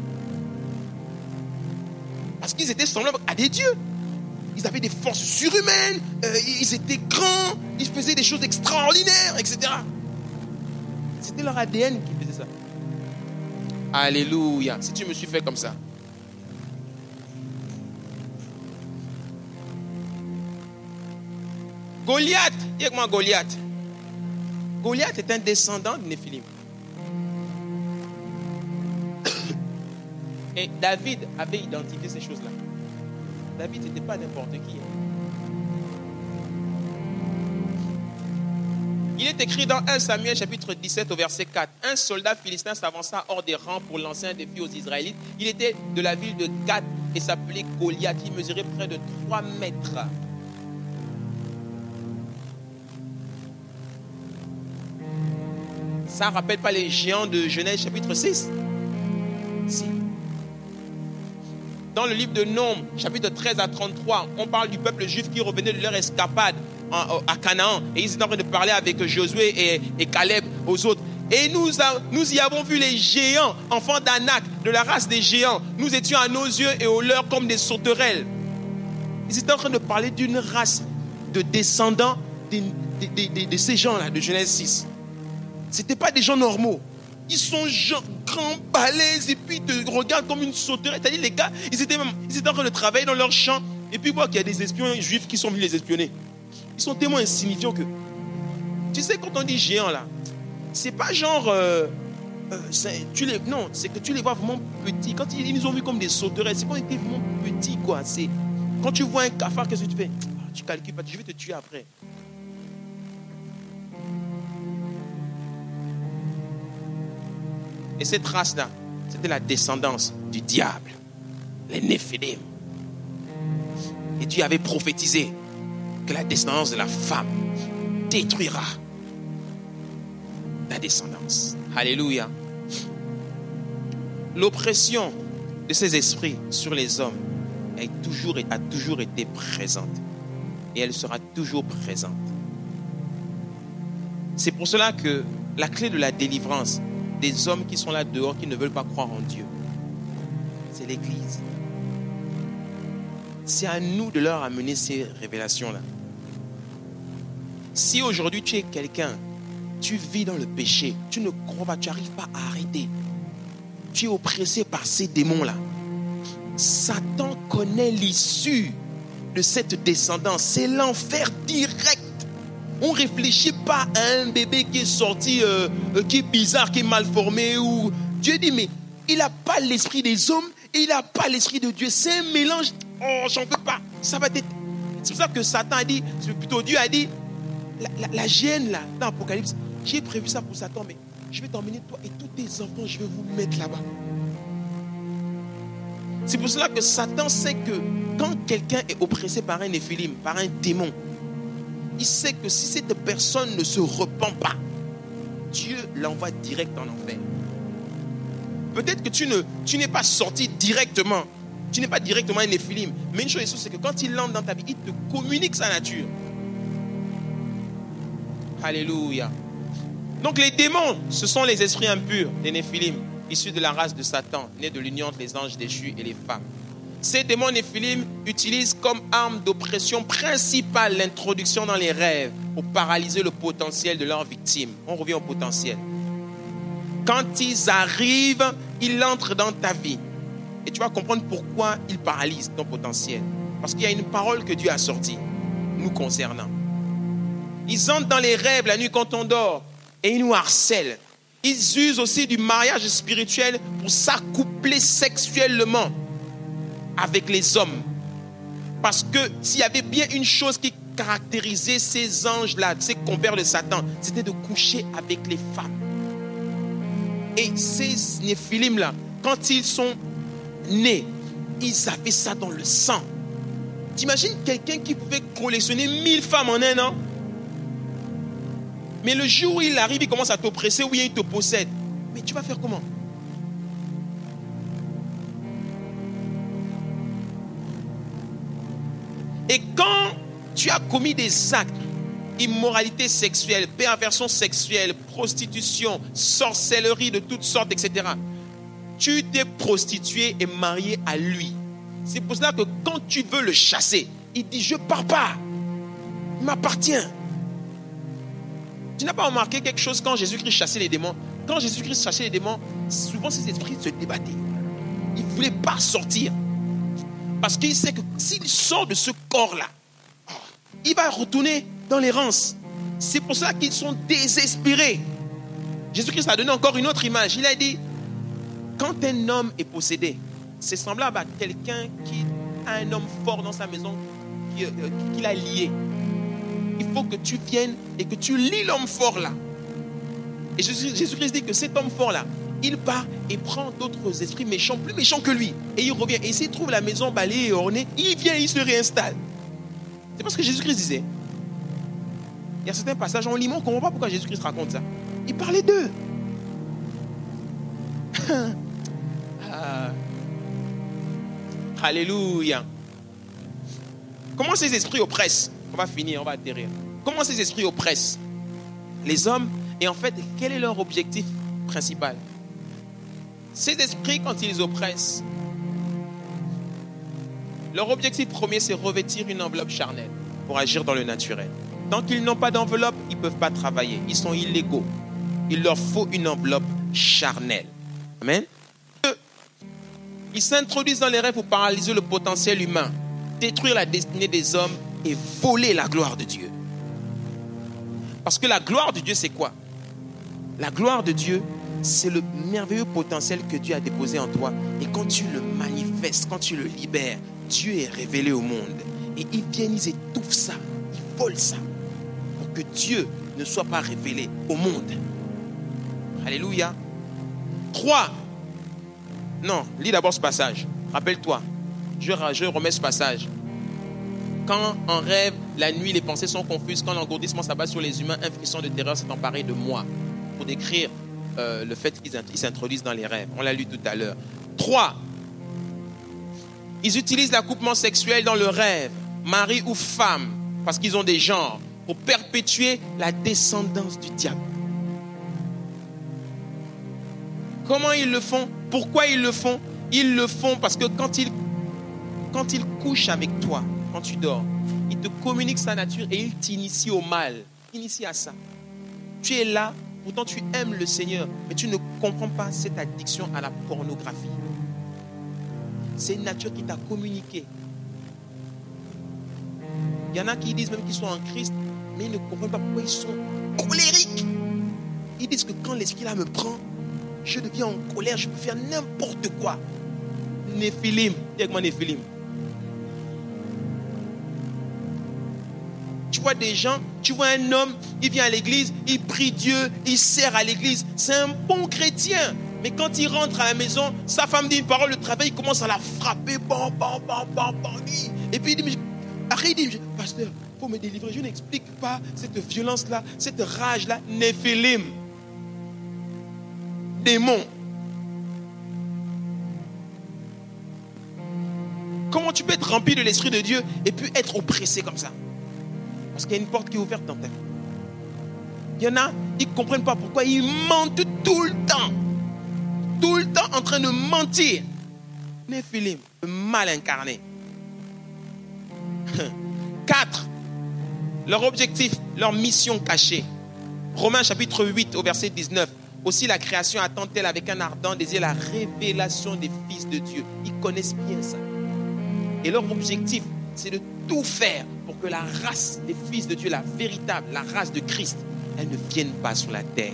Parce qu'ils étaient semblables à des dieux. Ils avaient des forces surhumaines, euh, ils étaient grands, ils faisaient des choses extraordinaires, et cetera. C'était leur A D N qui faisait ça. Alléluia. Si tu me suis fait comme ça. Goliath, dis avec moi Goliath. Goliath est un descendant de Néphilim. Et David avait identifié ces choses-là. David n'était pas n'importe qui. Il est écrit dans premier Samuel chapitre dix-sept au verset quatre. Un soldat philistin s'avança hors des rangs pour lancer un défi aux Israélites. Il était de la ville de Gath et s'appelait Goliath. Il mesurait près de trois mètres. Ça ne rappelle pas les géants de Genèse chapitre six? Si. Dans le livre de Nombres, chapitre treize à trente-trois, on parle du peuple juif qui revenait de leur escapade en, à Canaan. Et ils étaient en train de parler avec Josué et, et Caleb aux autres. Et nous, a, nous y avons vu les géants, enfants d'Anak, de la race des géants. Nous étions à nos yeux et aux leurs comme des sauterelles. Ils étaient en train de parler d'une race de descendants de, de, de, de, de ces gens-là, de Genèse six. Ce n'étaient pas des gens normaux. Ils sont gens, grands, balèzes, et puis ils te regardent comme une sauterelle. C'est-à-dire, les gars, ils étaient, même, ils étaient en train de travailler dans leur champ, et puis voir qu'il y a des espions juifs qui sont venus les espionner. Ils sont tellement insignifiants que... Tu sais, quand on dit géant, là, c'est pas genre... Euh, euh, c'est, tu les, non, c'est que tu les vois vraiment petits. Quand ils, ils nous ont vus comme des sauterelles, c'est qu'on était vraiment petits, quoi. C'est, quand tu vois un cafard, qu'est-ce que tu fais? Tu calcules pas, je vais te tuer après. Et cette race-là, c'était la descendance du diable, les Néphilim. Et Dieu avait prophétisé que la descendance de la femme détruira la descendance. Alléluia. L'oppression de ces esprits sur les hommes est toujours, a toujours été présente. Et elle sera toujours présente. C'est pour cela que la clé de la délivrance des hommes qui sont là dehors, qui ne veulent pas croire en Dieu, c'est l'Église. C'est à nous de leur amener ces révélations-là. Si aujourd'hui tu es quelqu'un, tu vis dans le péché, tu ne crois pas, tu n'arrives pas à arrêter, tu es oppressé par ces démons-là, Satan connaît l'issue de cette descendance. C'est l'enfer direct. On ne réfléchit pas à un bébé qui est sorti, euh, euh, qui est bizarre, qui est mal formé. Ou... Dieu dit, mais il n'a pas l'esprit des hommes et il n'a pas l'esprit de Dieu. C'est un mélange. Oh, j'en veux pas. Ça va être... C'est pour ça que Satan a dit, c'est plutôt Dieu a dit, la, la, la gêne là, dans l'Apocalypse, j'ai prévu ça pour Satan, mais je vais t'emmener toi et tous tes enfants, je vais vous mettre là-bas. C'est pour cela que Satan sait que quand quelqu'un est oppressé par un néphilim, par un démon, il sait que si cette personne ne se repent pas, Dieu l'envoie direct en enfer. Peut-être que tu, ne, tu n'es pas sorti directement, tu n'es pas directement un néphilim, mais une chose est sûre, c'est que quand il entre dans ta vie, il te communique sa nature. Alléluia. Donc les démons, ce sont les esprits impurs des néphilim, issus de la race de Satan, nés de l'union entre les anges déchus et les femmes. Ces démons néphilim utilisent comme arme d'oppression principale l'introduction dans les rêves pour paralyser le potentiel de leurs victimes. On revient au potentiel. Quand ils arrivent, ils entrent dans ta vie. Et tu vas comprendre pourquoi ils paralysent ton potentiel. Parce qu'il y a une parole que Dieu a sortie, nous concernant. Ils entrent dans les rêves la nuit quand on dort et ils nous harcèlent. Ils usent aussi du mariage spirituel pour s'accoupler sexuellement avec les hommes. Parce que s'il y avait bien une chose qui caractérisait ces anges-là, ces compères de Satan, c'était de coucher avec les femmes. Et ces néphilim-là, quand ils sont nés, ils avaient ça dans le sang. T'imagines quelqu'un qui pouvait collectionner mille femmes en un an? Mais le jour où il arrive, il commence à t'oppresser ou bien il te possède. Mais tu vas faire comment? Et quand tu as commis des actes, immoralité sexuelle, perversion sexuelle, prostitution, sorcellerie de toutes sortes, et cetera, tu t'es prostitué et marié à lui. C'est pour cela que quand tu veux le chasser, il dit: je ne pars pas, il m'appartient. Tu n'as pas remarqué quelque chose quand Jésus-Christ chassait les démons? Quand Jésus-Christ chassait les démons, souvent ces esprits se débattaient. Ils ne voulaient pas sortir. Parce qu'il sait que s'il sort de ce corps-là, il va retourner dans l'errance. C'est pour ça qu'ils sont désespérés. Jésus-Christ a donné encore une autre image. Il a dit: quand un homme est possédé, c'est semblable à quelqu'un qui a un homme fort dans sa maison qui, euh, qui l'a lié. Il faut que tu viennes et que tu lies l'homme fort là. Et Jésus-Christ dit que cet homme fort là, il part et prend d'autres esprits méchants, plus méchants que lui. Et il revient. Et s'il trouve la maison balayée et ornée, il vient et il se réinstalle. C'est parce que Jésus-Christ disait. Il y a certains passages, on lit, mais on ne comprend pas pourquoi Jésus-Christ raconte ça. Il parlait d'eux. ah. Alléluia. Comment ces esprits oppressent? On va finir, on va atterrir. Comment ces esprits oppressent les hommes? Et en fait, quel est leur objectif principal? Ces esprits, quand ils oppressent, leur objectif premier, c'est revêtir une enveloppe charnelle pour agir dans le naturel. Tant qu'ils n'ont pas d'enveloppe, ils ne peuvent pas travailler. Ils sont illégaux. Il leur faut une enveloppe charnelle. Amen. Ils s'introduisent dans les rêves pour paralyser le potentiel humain, détruire la destinée des hommes et voler la gloire de Dieu. Parce que la gloire de Dieu, c'est quoi? La gloire de Dieu, c'est le merveilleux potentiel que Dieu a déposé en toi. Et quand tu le manifestes, quand tu le libères, Dieu est révélé au monde. Et ils viennent, ils étouffent ça, ils volent ça, pour que Dieu ne soit pas révélé au monde. Alléluia. Trois. Non, lis d'abord ce passage. Rappelle-toi, je, je remets ce passage. Quand en rêve, la nuit, les pensées sont confuses, quand l'engourdissement s'abat sur les humains, un frisson de terreur s'est emparé de moi. Pour décrire euh, le fait qu'ils s'introduisent dans les rêves. On l'a lu tout à l'heure. Trois. Ils utilisent l'accouplement sexuel dans le rêve, mari ou femme, parce qu'ils ont des genres, pour perpétuer la descendance du diable. Comment ils le font? Pourquoi ils le font? Ils le font parce que quand ils, quand ils couchent avec toi, quand tu dors, il te communique sa nature et il t'initie au mal. Initie à ça. Tu es là, pourtant tu aimes le Seigneur, mais tu ne comprends pas cette addiction à la pornographie. C'est une nature qui t'a communiqué. Il y en a qui disent même qu'ils sont en Christ, mais ils ne comprennent pas pourquoi ils sont colériques. Ils disent que quand l'esprit là me prend, je deviens en colère, je peux faire n'importe quoi. Néphilim, dis avec moi Néphilim. Tu vois des gens, tu vois un homme, il vient à l'église, il prie Dieu, il sert à l'église. C'est un bon chrétien. Mais quand il rentre à la maison, sa femme dit une parole de travail, il commence à la frapper. Bam, bam, bam, bam, bam. Et puis il dit, mais, après il dit, pasteur, il faut me délivrer. Je n'explique pas cette violence-là, cette rage-là. Néphilim. Démon. Comment tu peux être rempli de l'Esprit de Dieu et puis être oppressé comme ça? Parce qu'il y a une porte qui est ouverte dans ta vie. Il y en a, ils ne comprennent pas pourquoi ils mentent tout le temps. Tout le temps en train de mentir. Néphilim, le mal incarné. Quatre, leur objectif, leur mission cachée. Romains chapitre huit au verset dix-neuf. Aussi la création attend-elle avec un ardent désir la révélation des fils de Dieu. Ils connaissent bien ça. Et leur objectif, c'est de tout faire pour que la race des fils de Dieu, la véritable, la race de Christ, elle ne vienne pas sur la terre.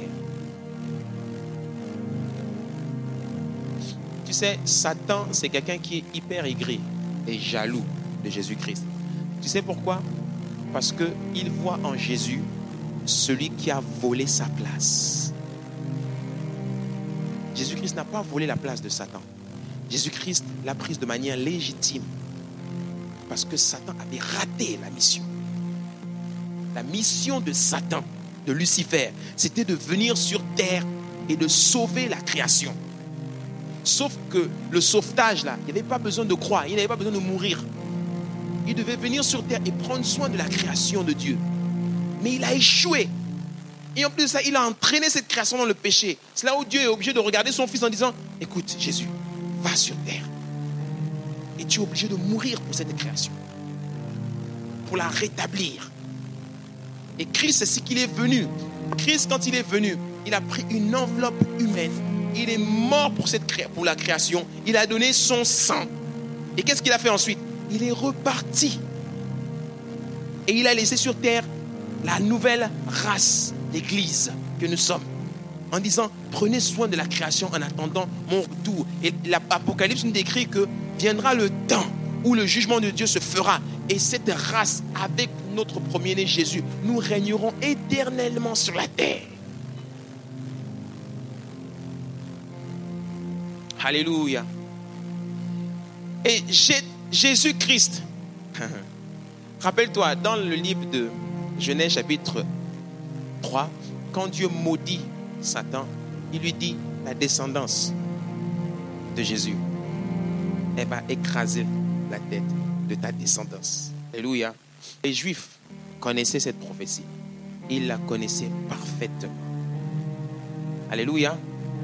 Tu sais, Satan, c'est quelqu'un qui est hyper aigri et jaloux de Jésus-Christ. Tu sais pourquoi? Parce qu'il voit en Jésus celui qui a volé sa place. Jésus-Christ n'a pas volé la place de Satan. Jésus-Christ l'a prise de manière légitime. Parce que Satan avait raté la mission. La mission de Satan, de Lucifer, c'était de venir sur terre et de sauver la création. Sauf que le sauvetage, là, il n'y avait pas besoin de croire, il n'avait pas besoin de mourir. Il devait venir sur terre et prendre soin de la création de Dieu. Mais il a échoué. Et en plus de ça, il a entraîné cette création dans le péché. C'est là où Dieu est obligé de regarder son fils en disant, écoute, Jésus, va sur terre. Et tu es obligé de mourir pour cette création. Pour la rétablir. Et Christ, c'est ce qu'il est venu. Christ, quand il est venu, il a pris une enveloppe humaine. Il est mort pour, cette cré... pour la création. Il a donné son sang. Et qu'est-ce qu'il a fait ensuite? Il est reparti. Et il a laissé sur terre la nouvelle race d'église que nous sommes. En disant, prenez soin de la création en attendant mon retour. Et l'Apocalypse nous décrit que viendra le temps où le jugement de Dieu se fera. Et cette race, avec notre premier-né Jésus, nous régnerons éternellement sur la terre. Alléluia. Et Jésus-Christ, rappelle-toi, dans le livre de Genèse chapitre trois, quand Dieu maudit Satan, il lui dit, la descendance de Jésus, elle va écraser la tête de ta descendance. Alléluia. Les Juifs connaissaient cette prophétie. Ils la connaissaient parfaitement. Alléluia.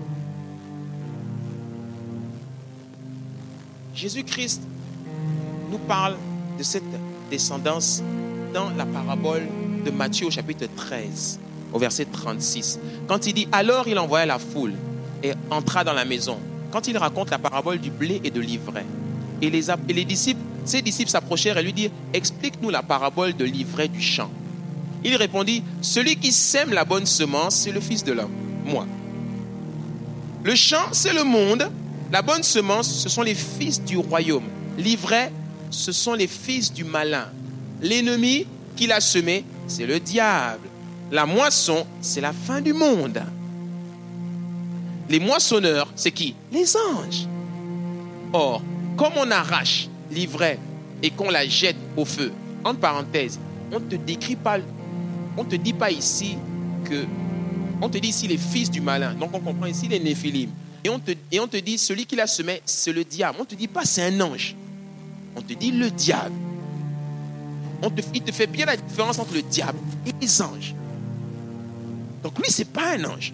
Jésus-Christ nous parle de cette descendance dans la parabole de Matthieu au chapitre treize, au verset trente-six. Quand il dit, alors il envoya la foule et entra dans la maison. Quand il raconte la parabole du blé et de l'ivraie. Et les, et les disciples, ses disciples s'approchèrent et lui dirent, explique-nous la parabole de l'ivraie du champ. Il répondit, celui qui sème la bonne semence, c'est le Fils de l'homme, moi. Le champ, c'est le monde. La bonne semence, ce sont les fils du royaume. L'ivraie, ce sont les fils du malin. L'ennemi qui l'a semé, c'est le diable. La moisson, c'est la fin du monde. Les moissonneurs, c'est qui? Les anges. Or, comme on arrache l'ivraie et qu'on la jette au feu, entre parenthèses, on ne te décrit pas, on te dit pas ici que, on te dit ici les fils du malin. Donc on comprend ici les Néphilim. Et on, te, et on te dit, celui qui l'a semé, c'est le diable. On ne te dit pas, c'est un ange. On te dit le diable. On te, il te fait bien la différence entre le diable et les anges. Donc lui, ce n'est pas un ange.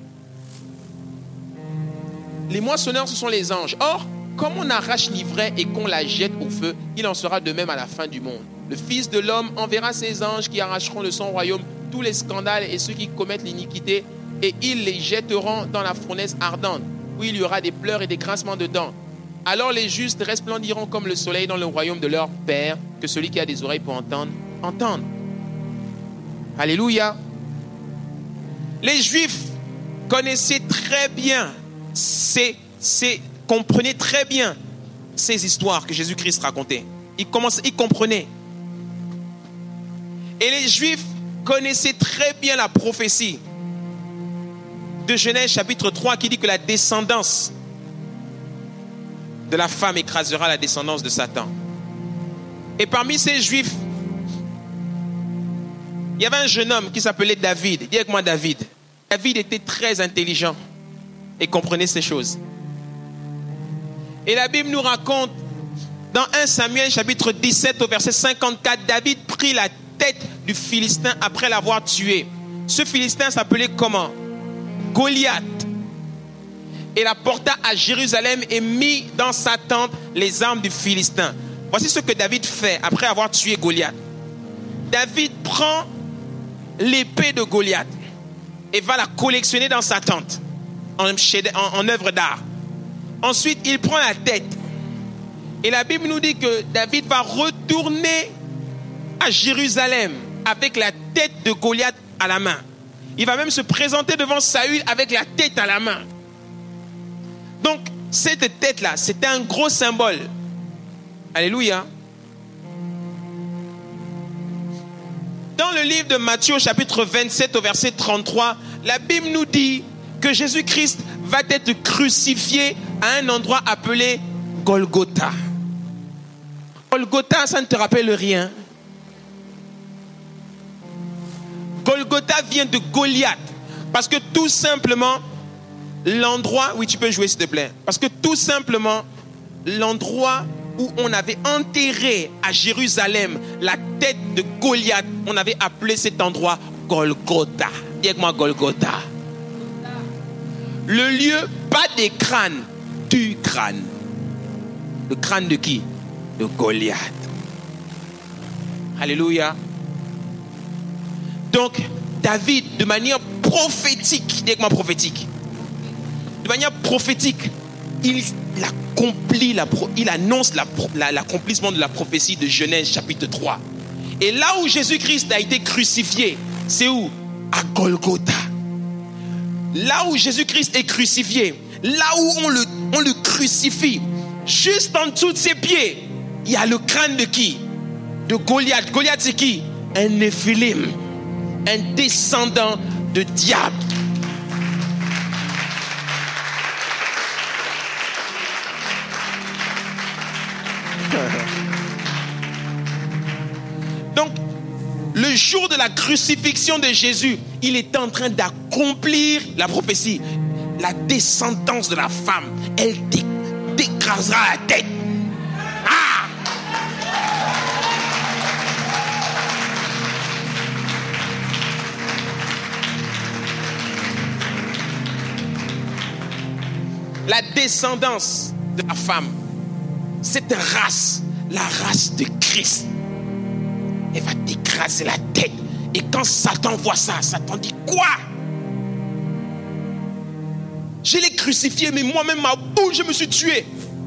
Les moissonneurs, ce sont les anges. Or, comme on arrache l'ivraie et qu'on la jette au feu, il en sera de même à la fin du monde. Le Fils de l'homme enverra ses anges qui arracheront de son royaume tous les scandales et ceux qui commettent l'iniquité, et ils les jetteront dans la fournaise ardente, où il y aura des pleurs et des grincements de dents. Alors les justes resplendiront comme le soleil dans le royaume de leur Père, que celui qui a des oreilles pour entendre, entende. Alléluia. Les Juifs connaissaient très bien, ces, ces, comprenaient très bien ces histoires que Jésus-Christ racontait. Ils, commençaient, ils comprenaient. Et les Juifs connaissaient très bien la prophétie de Genèse chapitre trois qui dit que la descendance de la femme écrasera la descendance de Satan. Et parmi ces Juifs, il y avait un jeune homme qui s'appelait David. Dis avec moi David. David était très intelligent et comprenait ces choses. Et la Bible nous raconte dans premier Samuel chapitre dix-sept au verset cinquante-quatre, David prit la tête du Philistin après l'avoir tué. Ce Philistin s'appelait comment? Goliath. et la porta à Jérusalem et mit dans sa tente les armes du Philistin. Voici ce que David fait après avoir tué Goliath. David prend l'épée de Goliath et va la collectionner dans sa tente en, en, en œuvre d'art. Ensuite, il prend la tête. Et la Bible nous dit que David va retourner à Jérusalem avec la tête de Goliath à la main. Il va même se présenter devant Saül avec la tête à la main. Donc, cette tête-là, c'était un gros symbole. Alléluia. Dans le livre de Matthieu, chapitre vingt-sept, au verset trente-trois, la Bible nous dit que Jésus-Christ va être crucifié à un endroit appelé Golgotha. Golgotha, ça ne te rappelle rien? Golgotha vient de Goliath. Parce que tout simplement, l'endroit... Oui, tu peux jouer s'il te plaît. Parce que tout simplement, l'endroit où on avait enterré à Jérusalem la tête de Goliath, on avait appelé cet endroit Golgotha. Dis avec moi Golgotha. Le lieu, pas des crânes, du crâne. Le crâne de qui? De Goliath. Alléluia. Donc, David, de manière prophétique, dis avec moi prophétique, de manière prophétique, il accomplit, la, il annonce la, la, l'accomplissement de la prophétie de Genèse chapitre trois. Et là où Jésus-Christ a été crucifié, c'est où? À Golgotha. Là où Jésus-Christ est crucifié, là où on le, on le crucifie, juste en dessous de ses pieds, il y a le crâne de qui? De Goliath. Goliath, c'est qui? Un Néphilim, un descendant de diable. Donc, le jour de la crucifixion de Jésus, il était en train d'accomplir la prophétie. La descendance de la femme, elle t'écrasera la tête. Ah! La descendance de la femme, cette race, la race de Christ, elle va t'écraser la tête. Et quand Satan voit ça, Satan dit quoi? Je l'ai crucifié, mais moi-même, ma bouche, je me suis tué.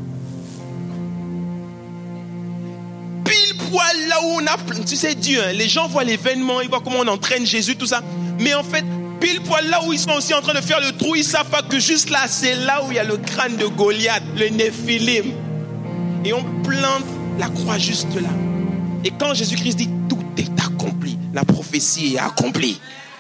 Pile poil là où on a... Tu sais, Dieu, hein, les gens voient l'événement, ils voient comment on entraîne Jésus, tout ça. Mais en fait, pile poil là où ils sont aussi en train de faire le trou, ils ne savent pas que juste là, c'est là où il y a le crâne de Goliath, le Néphilim. Et on plante la croix juste là. Et quand Jésus-Christ dit tout est accompli, la prophétie est accomplie.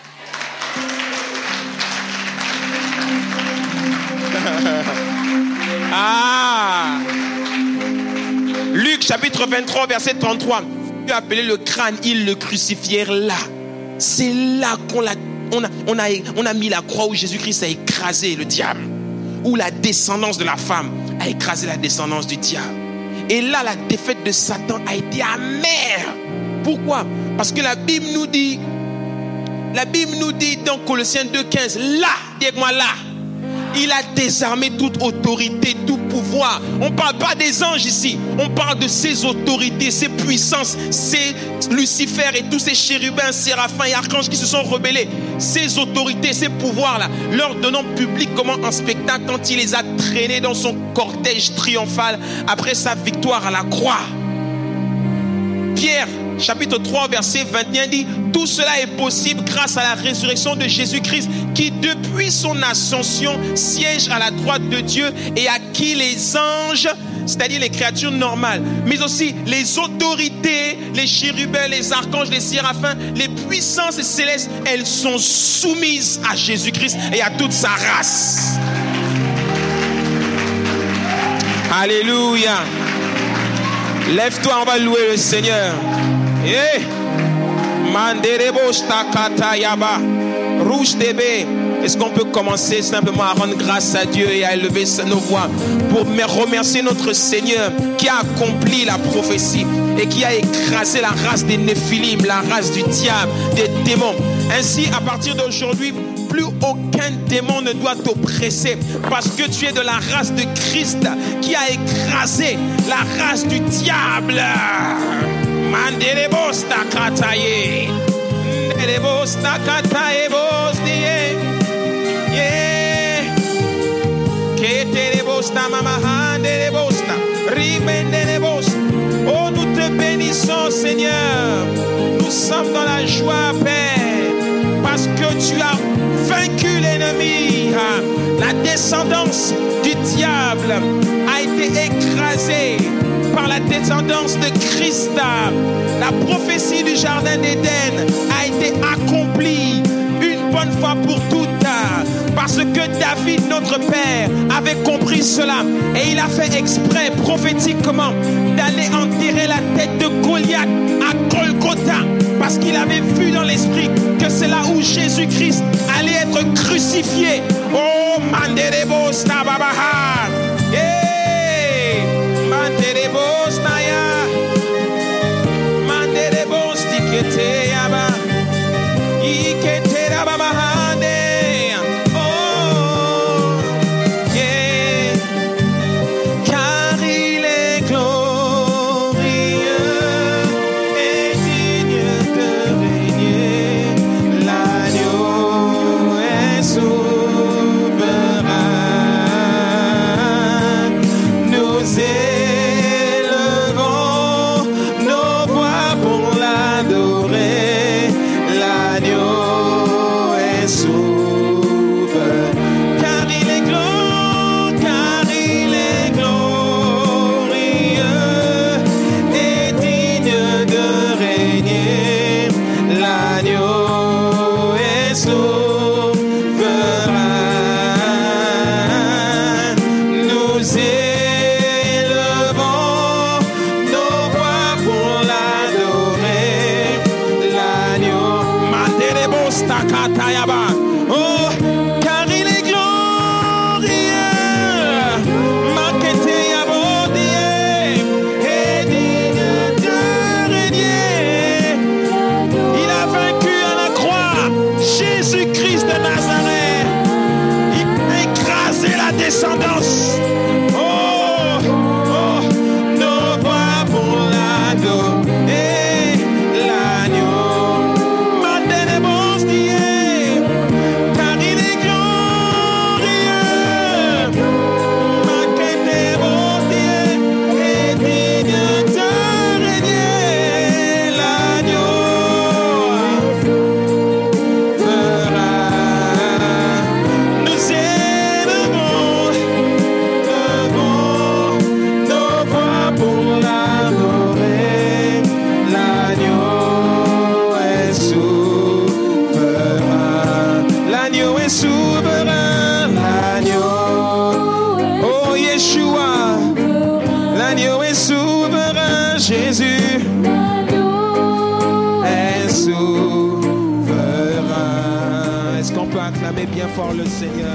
Ah! Luc chapitre vingt-trois verset trente-trois. Dieu a appelé le crâne, ils le crucifièrent là. C'est là qu'on l'a, on a, on a, on a mis la croix où Jésus-Christ a écrasé le diable. Où la descendance de la femme a écrasé la descendance du diable. Et là, la défaite de Satan a été amère. Pourquoi? Parce que la Bible nous dit, la Bible nous dit dans Colossiens deux quinze, là, dis-moi là, il a désarmé toute autorité, tout pouvoir. On ne parle pas des anges ici, on parle de ses autorités, ses puissances, ses Lucifer et tous ces chérubins, séraphins et archanges qui se sont rebellés. Ces autorités, ces pouvoirs-là, leur donnant publiquement en spectacle quand il les a traînés dans son cortège triomphal après sa victoire à la croix. Pierre, chapitre trois, verset vingt et un dit: tout cela est possible grâce à la résurrection de Jésus-Christ, qui depuis son ascension siège à la droite de Dieu et à qui les anges, c'est-à-dire les créatures normales, mais aussi les autorités, les chérubins, les archanges, les séraphins, les puissances célestes, elles sont soumises à Jésus-Christ et à toute sa race. Alléluia. Lève-toi, on va louer le Seigneur. Eh, Manderebo stakata yaba, rouge débé. Est-ce qu'on peut commencer simplement à rendre grâce à Dieu et à élever nos voix pour remercier notre Seigneur qui a accompli la prophétie et qui a écrasé la race des Néphilim, la race du diable, des démons. Ainsi, à partir d'aujourd'hui, plus aucun démon ne doit t'oppresser parce que tu es de la race de Christ qui a écrasé la race du diable. Mandelebos takataye. Mandelebos takataye bos die. Yeah. Ketelebos tamamahandelebos ta. Ribendelebos. Oh, nous te bénissons, Seigneur. Nous sommes dans la joie, Père, parce que tu as vaincu l'ennemi. La descendance du diable a été écrasée par la descendance de Christ. La prophétie du jardin d'Éden a été accomplie une bonne fois pour toutes, parce que David, notre père, avait compris cela et il a fait exprès prophétiquement d'aller enterrer la tête de Goliath à Golgotha, parce qu'il avait vu dans l'esprit que c'est là où Jésus-Christ allait être crucifié. Oh, Manderebos Tababaha. Hey, Manderebos Naya. Manderebos Tikete Yaba. Ikete Rababahande. Oh, yeah. Car il est glorieux et digne de régner. L'agneau est souverain. Nous élevons nos voix pour l'adorer. L'agneau est souverain. Car il est glorieux, car il est glorieux et digne de régner. L'agneau est souverain. Nous élevons nos voix pour l'adorer. L'agneau. Manderebos takatayaba. Oh, car il est glorieux. Maketeyabodie et digne de régner. Il a vaincu à la croix Jésus-Christ de Nazareth. Il a écrasé la descendance. Oh, oh, nos voix pour l'adorer. L'agneau. Mandelebos die. Car il est glorieux. Maketebos die et digne de régner. L'agneau fera. Nous élevons, levons nos voix pour l'adorer. L'agneau est souverain. L'agneau est souverain. L'agneau. Oh, Yeshua. L'agneau est souverain. Jésus est souverain. Est-ce qu'on peut acclamer bien fort le Seigneur?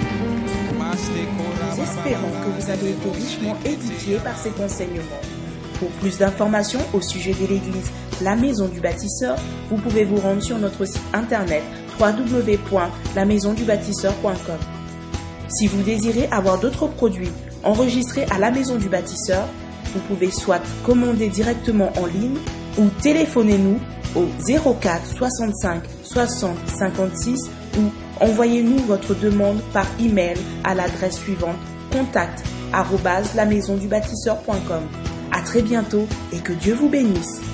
Nous espérons que vous avez été richement édifiés par cet enseignement. Pour plus d'informations au sujet de l'église La Maison du Bâtisseur, vous pouvez vous rendre sur notre site internet w w w point la maison du bâtisseur point com. Si vous désirez avoir d'autres produits enregistrés à La Maison du Bâtisseur, vous pouvez soit commander directement en ligne ou téléphonez-nous au zéro quatre soixante-cinq soixante cinquante-six ou envoyez-nous votre demande par email à l'adresse suivante contact arobase la maison du bâtisseur point com. À très bientôt et que Dieu vous bénisse.